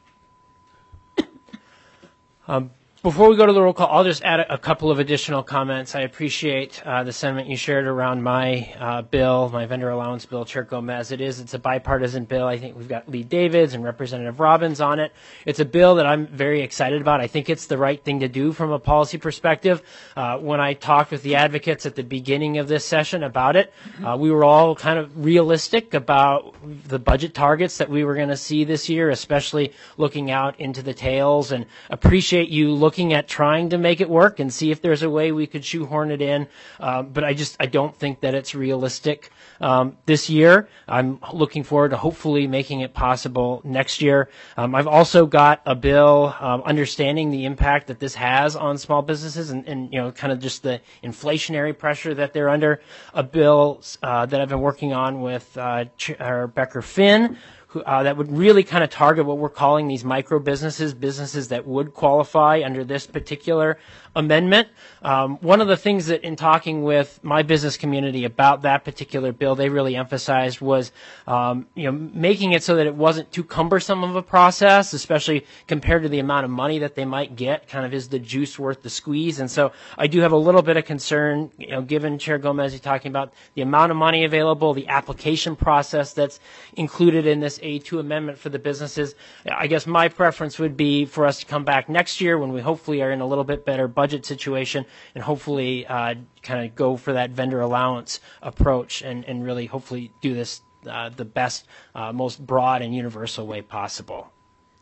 Um, before we go to the roll call, I'll just add a, a couple of additional comments. I appreciate uh, the sentiment you shared around my uh, bill, my vendor allowance bill, Chair Gomez. It is, it's a bipartisan bill. I think we've got Lee Davids and Representative Robbins on it. It's a bill that I'm very excited about. I think it's the right thing to do from a policy perspective. Uh, when I talked with the advocates at the beginning of this session about it, uh, we were all kind of realistic about the budget targets that we were going to see this year, especially looking out into the tails, and appreciate you looking looking at trying to make it work and see if there's a way we could shoehorn it in. Uh, but I just, I don't think that it's realistic um, this year. I'm looking forward to hopefully making it possible next year. Um, I've also got a bill um, understanding the impact that this has on small businesses and, and, you know, kind of just the inflationary pressure that they're under. A bill uh, that I've been working on with uh, Ch- uh, Becker Finn, Who, uh, that would really kind of target what we're calling these micro businesses, businesses that would qualify under this particular amendment. Um, one of the things that in talking with my business community about that particular bill, they really emphasized was, um, you know, making it so that it wasn't too cumbersome of a process, especially compared to the amount of money that they might get. Kind of, is the juice worth the squeeze? And so I do have a little bit of concern, you know, given Chair Gomez, you're talking about the amount of money available, the application process that's included in this A two amendment for the businesses. I guess my preference would be for us to come back next year when we hopefully are in a little bit better budget situation and hopefully uh, kind of go for that vendor allowance approach and, and really hopefully do this uh, the best, uh, most broad and universal way possible.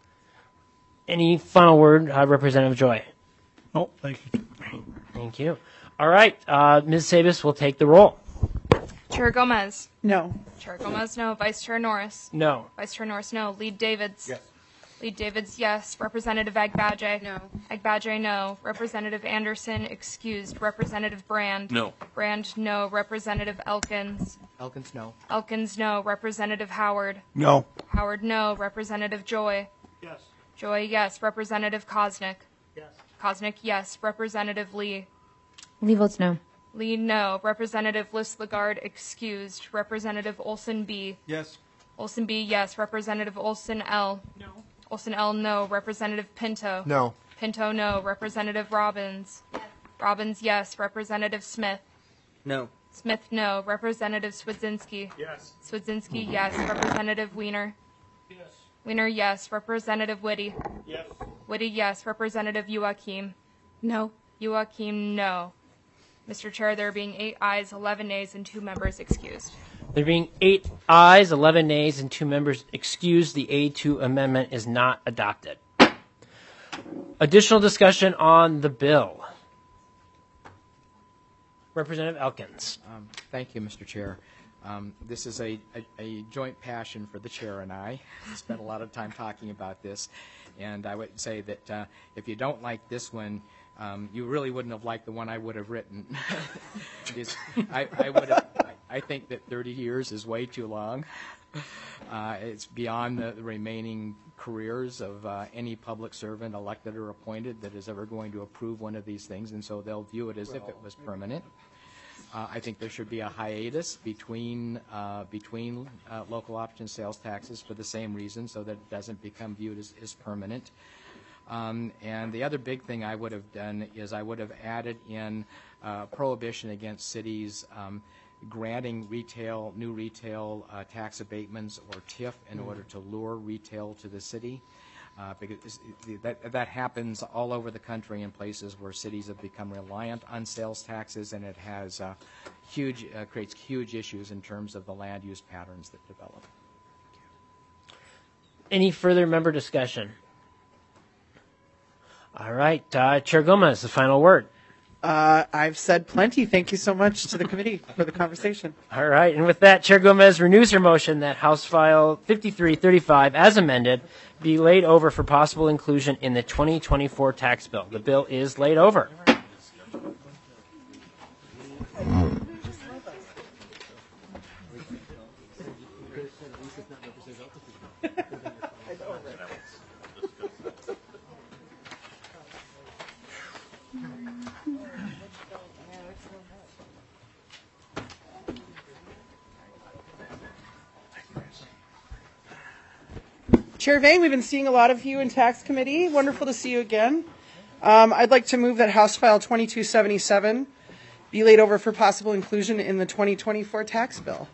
Any final word, uh, Representative Joy? No, thank you. Thank you. All right, uh, Miz Sabis will take the roll. Chair Gomez. No. Chair Gomez, no. Vice Chair Norris. No. Vice Chair Norris, no. Lead Davids. Yes. Lead Davids, yes. Representative Agbadje. No. Agbadje, no. Representative Anderson, excused. Representative Brand. No. Brand, no. Representative Elkins. Elkins, no. Elkins, no. Representative Howard. No. Howard, no. Representative Joy. Yes. Joy, yes. Representative Koznick. Yes. Koznick, yes. Representative Lee. Lee votes no. Lee, no. Representative List-Lagarde, excused. Representative Olson B. Yes. Olson B, yes. Representative Olson L. No. Olson L, no. Representative Pinto. No. Pinto, no. Representative Robbins. Yes. Robbins, yes. Representative Smith. No. Smith, no. Representative Swedzinski. Yes. Swedzinski, yes. Representative Wiener. Yes. Wiener, yes. Representative Whitty. Yes. Whitty, yes. Representative Joachim. No. Joachim, no. Mister Chair, there being eight ayes, eleven nays, and two members excused. There being eight ayes, eleven nays, and two members excused, the A two amendment is not adopted. Additional discussion on the bill. Representative Elkins. Um, thank you, Mister Chair. Um, this is a, a, a joint passion for the chair and I. We spent a lot of time talking about this, and I would say that uh, if you don't like this one, um, you really wouldn't have liked the one I would have written. It's- I, I would have. I, I think that thirty years is way too long. Uh, it's beyond the, the remaining careers of uh, any public servant, elected or appointed, that is ever going to approve one of these things, and so they'll view it as if it was permanent. Uh, I think there should be a hiatus between uh, between uh, local option sales taxes for the same reason, so that it doesn't become viewed as, as permanent. Um, and the other big thing I would have done is I would have added in uh, prohibition against cities um, granting retail, new retail uh, tax abatements or T I F in order to lure retail to the city. Uh, because that, that happens all over the country in places where cities have become reliant on sales taxes, and it has uh, huge, uh, creates huge issues in terms of the land use patterns that develop. Any further member discussion? All right, uh, Chair Gomez, the final word. Uh, I've said plenty. Thank you so much to the committee for the conversation. All right, and with that, Chair Gomez renews her motion that House File fifty-three thirty-five, as amended, be laid over for possible inclusion in the twenty twenty-four tax bill. The bill is laid over. Chair Vang, we've been seeing a lot of you in tax committee. Wonderful to see you again. Um, I'd like to move that House File twenty-two seventy-seven be laid over for possible inclusion in the twenty twenty-four tax bill.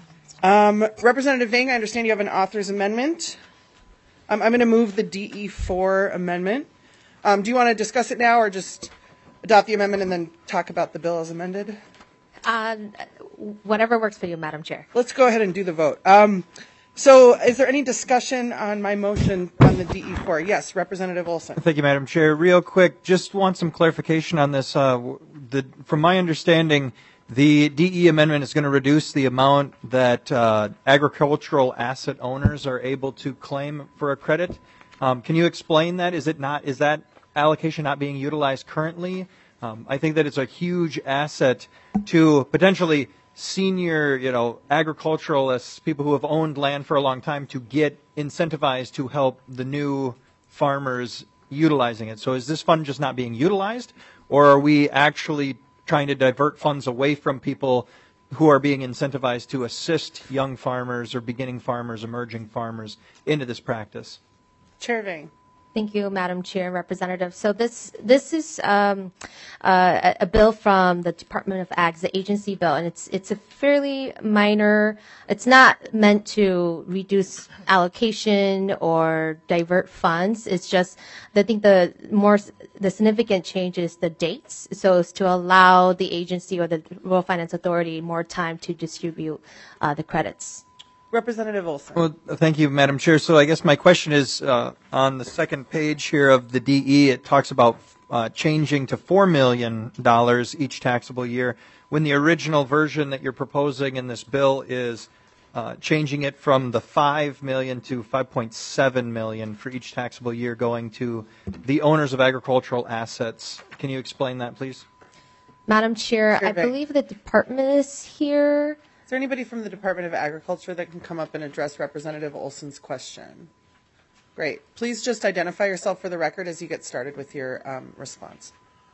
Um, Representative Vang, I understand you have an author's amendment. Um, I'm going to move the D E four amendment. Um, do you want to discuss it now or just adopt the amendment and then talk about the bill as amended? Uh, whatever works for you, Madam Chair. Let's go ahead and do the vote. Um, so is there any discussion on my motion on the D E four? Yes, Representative Olson. Thank you, Madam Chair. Real quick, just want some clarification on this. Uh, the, from my understanding, the D E amendment is going to reduce the amount that uh, agricultural asset owners are able to claim for a credit. Um, can you explain that? Is it not? Is that allocation not being utilized currently? Um, I think that it's a huge asset to potentially senior, you know, agriculturalists, people who have owned land for a long time, to get incentivized to help the new farmers utilizing it. So is this fund just not being utilized, or are we actually trying to divert funds away from people who are being incentivized to assist young farmers or beginning farmers, emerging farmers into this practice? Chair Vang. Thank you, Madam Chair and Representative. So this this is um, uh, a, a bill from the Department of Ag, the agency bill, and it's it's a fairly minor. It's not meant to reduce allocation or divert funds. It's just I think the more the significant change is the dates. So it's to allow the agency or the Rural Finance Authority more time to distribute uh, the credits. Representative Olson. Well, thank you, Madam Chair. So I guess my question is, uh, on the second page here of the D E, it talks about uh, changing to four million dollars each taxable year, when the original version that you're proposing in this bill is uh, changing it from the five million dollars to five point seven million dollars for each taxable year, going to the owners of agricultural assets. Can you explain that, please? Madam Chair, Chair I Vang. believe the department is here. Is there anybody from the Department of Agriculture that can come up and address Representative Olson's question? Great. Please just identify yourself for the record as you get started with your um, response.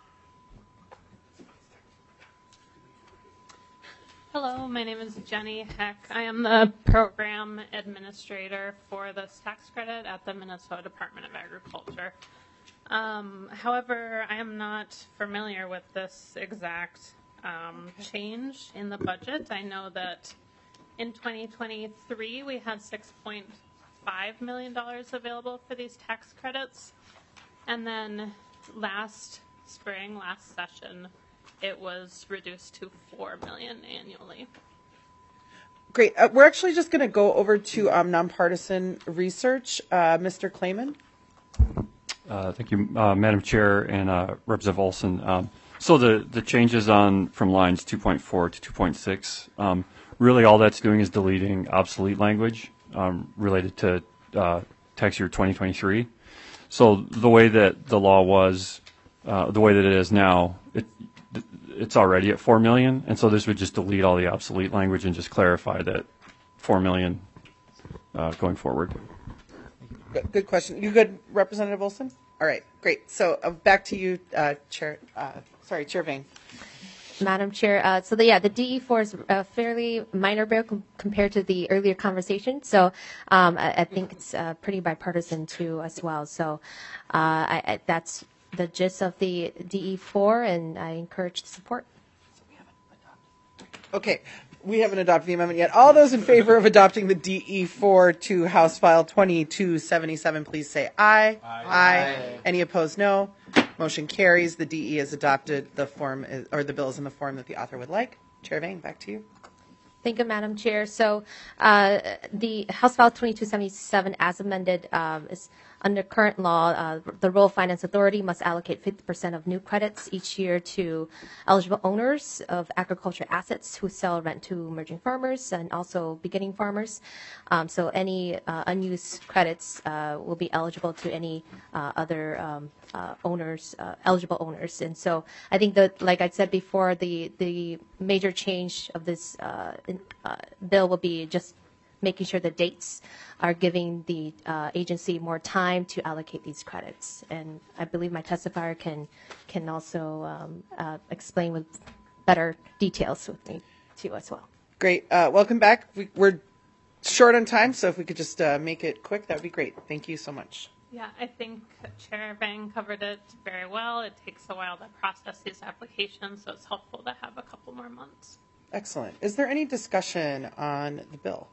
Hello, my name is Jenny Heck. I am the program administrator for this tax credit at the Minnesota Department of Agriculture. Um, however, I am not familiar with this exact Um, change in the budget. I know that in twenty twenty-three we had six point five million dollars available for these tax credits, and then last spring, last session, it was reduced to four million dollars annually. Great. Uh, we're actually just going to go over to um, nonpartisan research. Uh, Mister Clayman. Uh, thank you, uh, Madam Chair and uh, Representative Olson. Um, so the, the changes on from lines two point four to two point six, um, really all that's doing is deleting obsolete language um, related to uh, tax year twenty twenty-three. So the way that the law was, uh, the way that it is now, it, it's already at four million, and so this would just delete all the obsolete language and just clarify that four million uh, going forward. Good, good question. You good, Representative Olson? All right, great. So uh, back to you, uh, Chair. Uh, sorry, Chair Vang. Madam Chair, uh, so the, yeah, the D E four is a fairly minor bill com- compared to the earlier conversation. So um, I, I think it's uh, pretty bipartisan too as well. So uh, I, I, that's the gist of the D E four, and I encourage the support. Okay, we haven't adopted the amendment yet. All those in favor of adopting the D E four to House File twenty-two seventy-seven, please say aye. Aye. Aye. Any opposed, no. Motion carries. The D E is adopted. The form is, or the bill is in the form that the author would like. Chair Vang, back to you. Thank you, Madam Chair. So uh, the House File twenty-two seventy-seven, as amended, um, is under current law. Uh, the Rural Finance Authority must allocate fifty percent of new credits each year to eligible owners of agriculture assets who sell rent to emerging farmers and also beginning farmers. Um, so any uh, unused credits uh, will be eligible to any uh, other um, uh, owners, uh, eligible owners. And so I think that, like I said before, the the major change of this uh, in, uh, bill will be just making sure the dates are giving the uh, agency more time to allocate these credits. And I believe my testifier can can also um, uh, explain with better details with me too as well. Great. Uh, welcome back. We, we're short on time, so if we could just uh, make it quick, that would be great. Thank you so much. Yeah, I think Chair Vang covered it very well. It takes a while to process these applications, so it's helpful to have a couple more months. Excellent. Is there any discussion on the bill?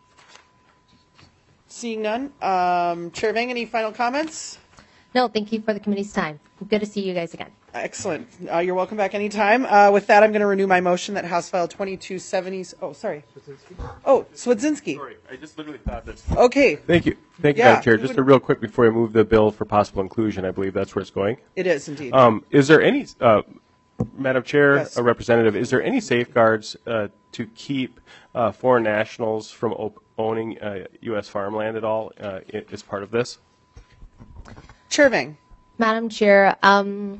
Seeing none, um, Chair Vang, any final comments? No, thank you for the committee's time. Good to see you guys again. Excellent. Uh, you're welcome back anytime. Uh, with that, I'm going to renew my motion that House File twenty-two seventy. Oh, sorry. Oh, Swedzinski. Sorry, I just literally thought this. Okay. Thank you. Thank you, Yeah. Madam Chair. Just a real quick before I move the bill for possible inclusion, I believe that's where it's going. It is indeed. Um, is there any, uh, Madam Chair, Yes. a representative, is there any safeguards uh, to keep uh, foreign nationals from op- owning uh, U S farmland at all uh, i- as part of this? Chair Vang. Madam Chair, um,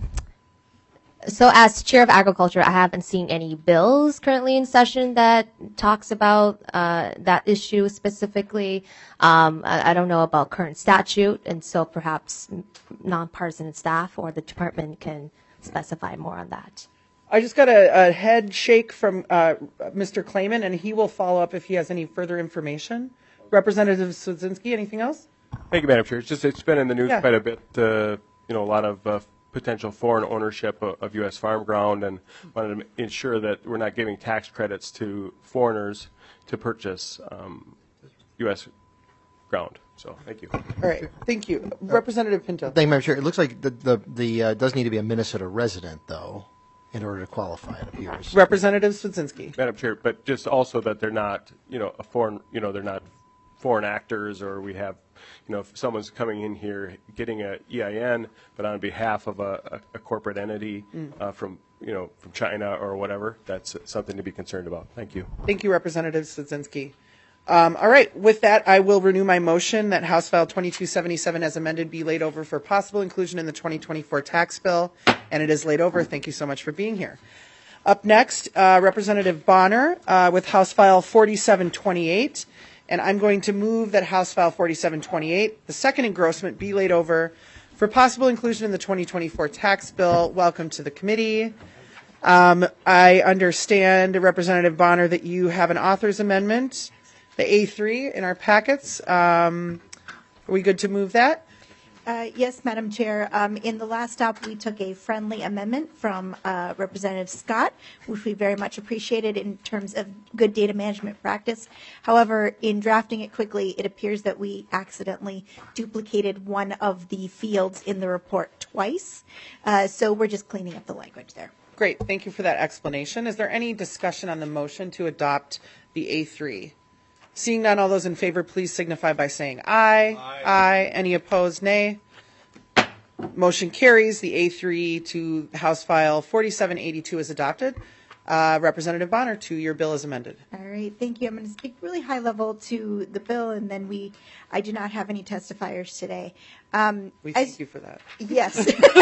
so as Chair of Agriculture, I haven't seen any bills currently in session that talks about uh, that issue specifically. Um, I, I don't know about current statute, and so perhaps nonpartisan staff or the department can specify more on that. I just got a, a head shake from uh, Mister Clayman, and he will follow up if he has any further information. Representative Swedzinski, anything else? Thank you, Madam Chair. It's just it's been in the news Yeah. quite a bit. Uh, you know, a lot of uh, potential foreign ownership of, of U S farm ground, and wanted to ensure that we're not giving tax credits to foreigners to purchase um, U S ground. So, thank you. All right, thank you, Representative Pinto. Thank you, Madam Chair. It looks like the the, the uh, does need to be a Minnesota resident though, in order to qualify. It appears. Representative Swedzinski. Madam Chair, but just also that they're not, you know, a foreign, you know, they're not foreign actors, or we have, you know, if someone's coming in here getting a E I N, but on behalf of a, a, a corporate entity Mm. uh, from, you know, from China or whatever, that's something to be concerned about. Thank you. Thank you, Representative Swedzinski. Um, all right, with that, I will renew my motion that House File twenty-two seventy-seven as amended be laid over for possible inclusion in the twenty twenty-four tax bill, and it is laid over. Thank you so much for being here. Up next, uh, Representative Bonner uh, with House File forty-seven twenty-eight, and I'm going to move that House File forty-seven twenty-eight, the second engrossment, be laid over for possible inclusion in the twenty twenty-four tax bill. Welcome to the committee. Um, I understand, Representative Bonner, that you have an author's amendment, the A three, in our packets. Um, are we good to move that? Uh, yes, Madam Chair. Um, in the last stop, we took a friendly amendment from uh, Representative Scott, which we very much appreciated in terms of good data management practice. However, in drafting it quickly, it appears that we accidentally duplicated one of the fields in the report twice. Uh, so we're just cleaning up the language there. Great. Thank you for that explanation. Is there any discussion on the motion to adopt the A three? Seeing none, all those in favor, please signify by saying aye. Aye. Aye. Any opposed, nay. Motion carries. The A three to House File forty-seven eighty-two is adopted. Uh, Representative Bonner, to your bill as amended. All right, thank you. I'm going to speak really high level to the bill, and then we, I do not have any testifiers today. Um, We thank as, you for that. Yes.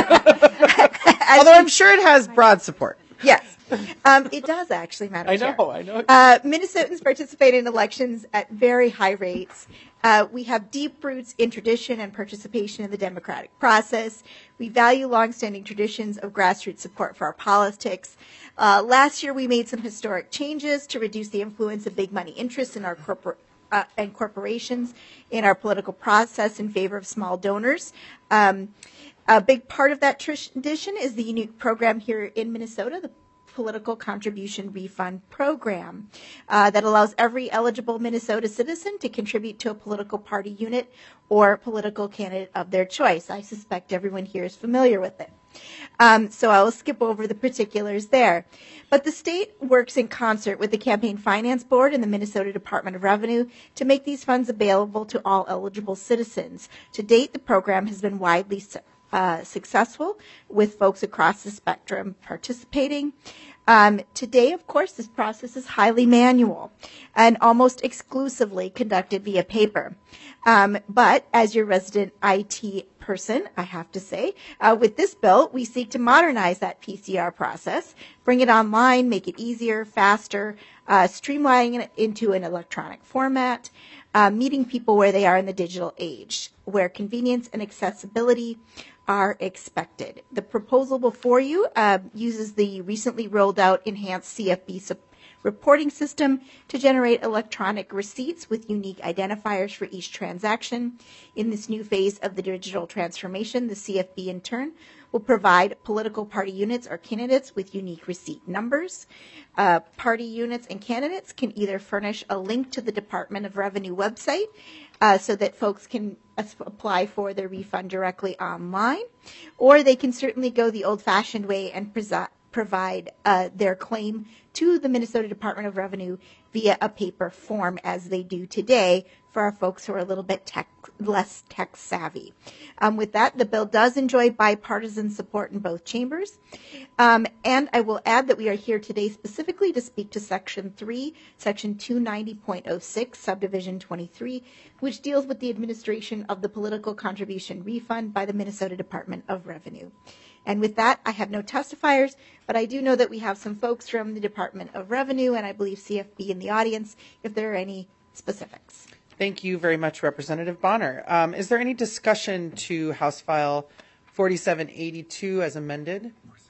Although I'm sure it has broad support. Yes, um, it does actually, Madam I Chair. know, I know. Uh, Minnesotans participate in elections at very high rates. Uh, we have deep roots in tradition and participation in the democratic process. We value longstanding traditions of grassroots support for our politics. Uh, last year, we made some historic changes to reduce the influence of big money interests in our corporate uh, and corporations in our political process in favor of small donors. Um, A big part of that tradition is the unique program here in Minnesota, the Political Contribution Refund Program, uh, that allows every eligible Minnesota citizen to contribute to a political party unit or political candidate of their choice. I suspect everyone here is familiar with it. Um, so I will skip over the particulars there. But the state works in concert with the Campaign Finance Board and the Minnesota Department of Revenue to make these funds available to all eligible citizens. To date, the program has been widely Uh, successful, with folks across the spectrum participating. Um, today, of course, this process is highly manual and almost exclusively conducted via paper. Um, but as your resident I T person, I have to say, uh, with this bill, we seek to modernize that P C R process, bring it online, make it easier, faster, uh, streamlining it into an electronic format, uh, meeting people where they are in the digital age, where convenience and accessibility are expected. The proposal before you uh, uses the recently rolled out enhanced C F B su- reporting system to generate electronic receipts with unique identifiers for each transaction. In this new phase of the digital transformation, the C F B in turn will provide political party units or candidates with unique receipt numbers. Uh, party units and candidates can either furnish a link to the Department of Revenue website uh, so that folks can apply for their refund directly online, or they can certainly go the old-fashioned way and presi- provide uh, their claim to the Minnesota Department of Revenue via a paper form, as they do today for our folks who are a little bit tech, less tech savvy. Um, with that, the bill does enjoy bipartisan support in both chambers. Um, and I will add that we are here today specifically to speak to Section three, Section two ninety point oh six, Subdivision twenty-three, which deals with the administration of the political contribution refund by the Minnesota Department of Revenue. And with that, I have no testifiers, but I do know that we have some folks from the Department of Revenue and I believe C F B in the audience, if there are any specifics. Thank you very much, Representative Bonner. Um, is there any discussion to House File forty-seven eighty-two as amended?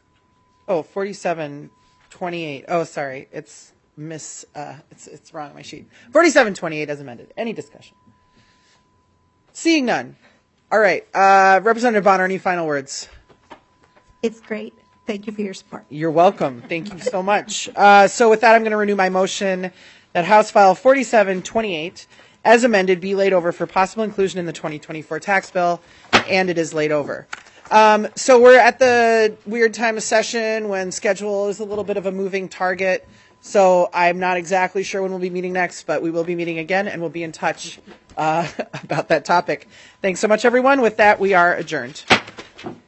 Oh, forty-seven twenty-eight. Oh, sorry. It's miss, uh, it's, it's wrong on my sheet. forty-seven twenty-eight as amended. Any discussion? Seeing none. All right. Uh, Representative Bonner, any final words? It's great. Thank you for your support. You're welcome. Thank you so much. Uh, so with that, I'm going to renew my motion that House File forty-seven twenty-eight, as amended, be laid over for possible inclusion in the twenty twenty-four tax bill, and it is laid over. Um, so we're at the weird time of session when schedule is a little bit of a moving target. So I'm not exactly sure when we'll be meeting next, but we will be meeting again, and we'll be in touch uh, about that topic. Thanks so much, everyone. With that, we are adjourned.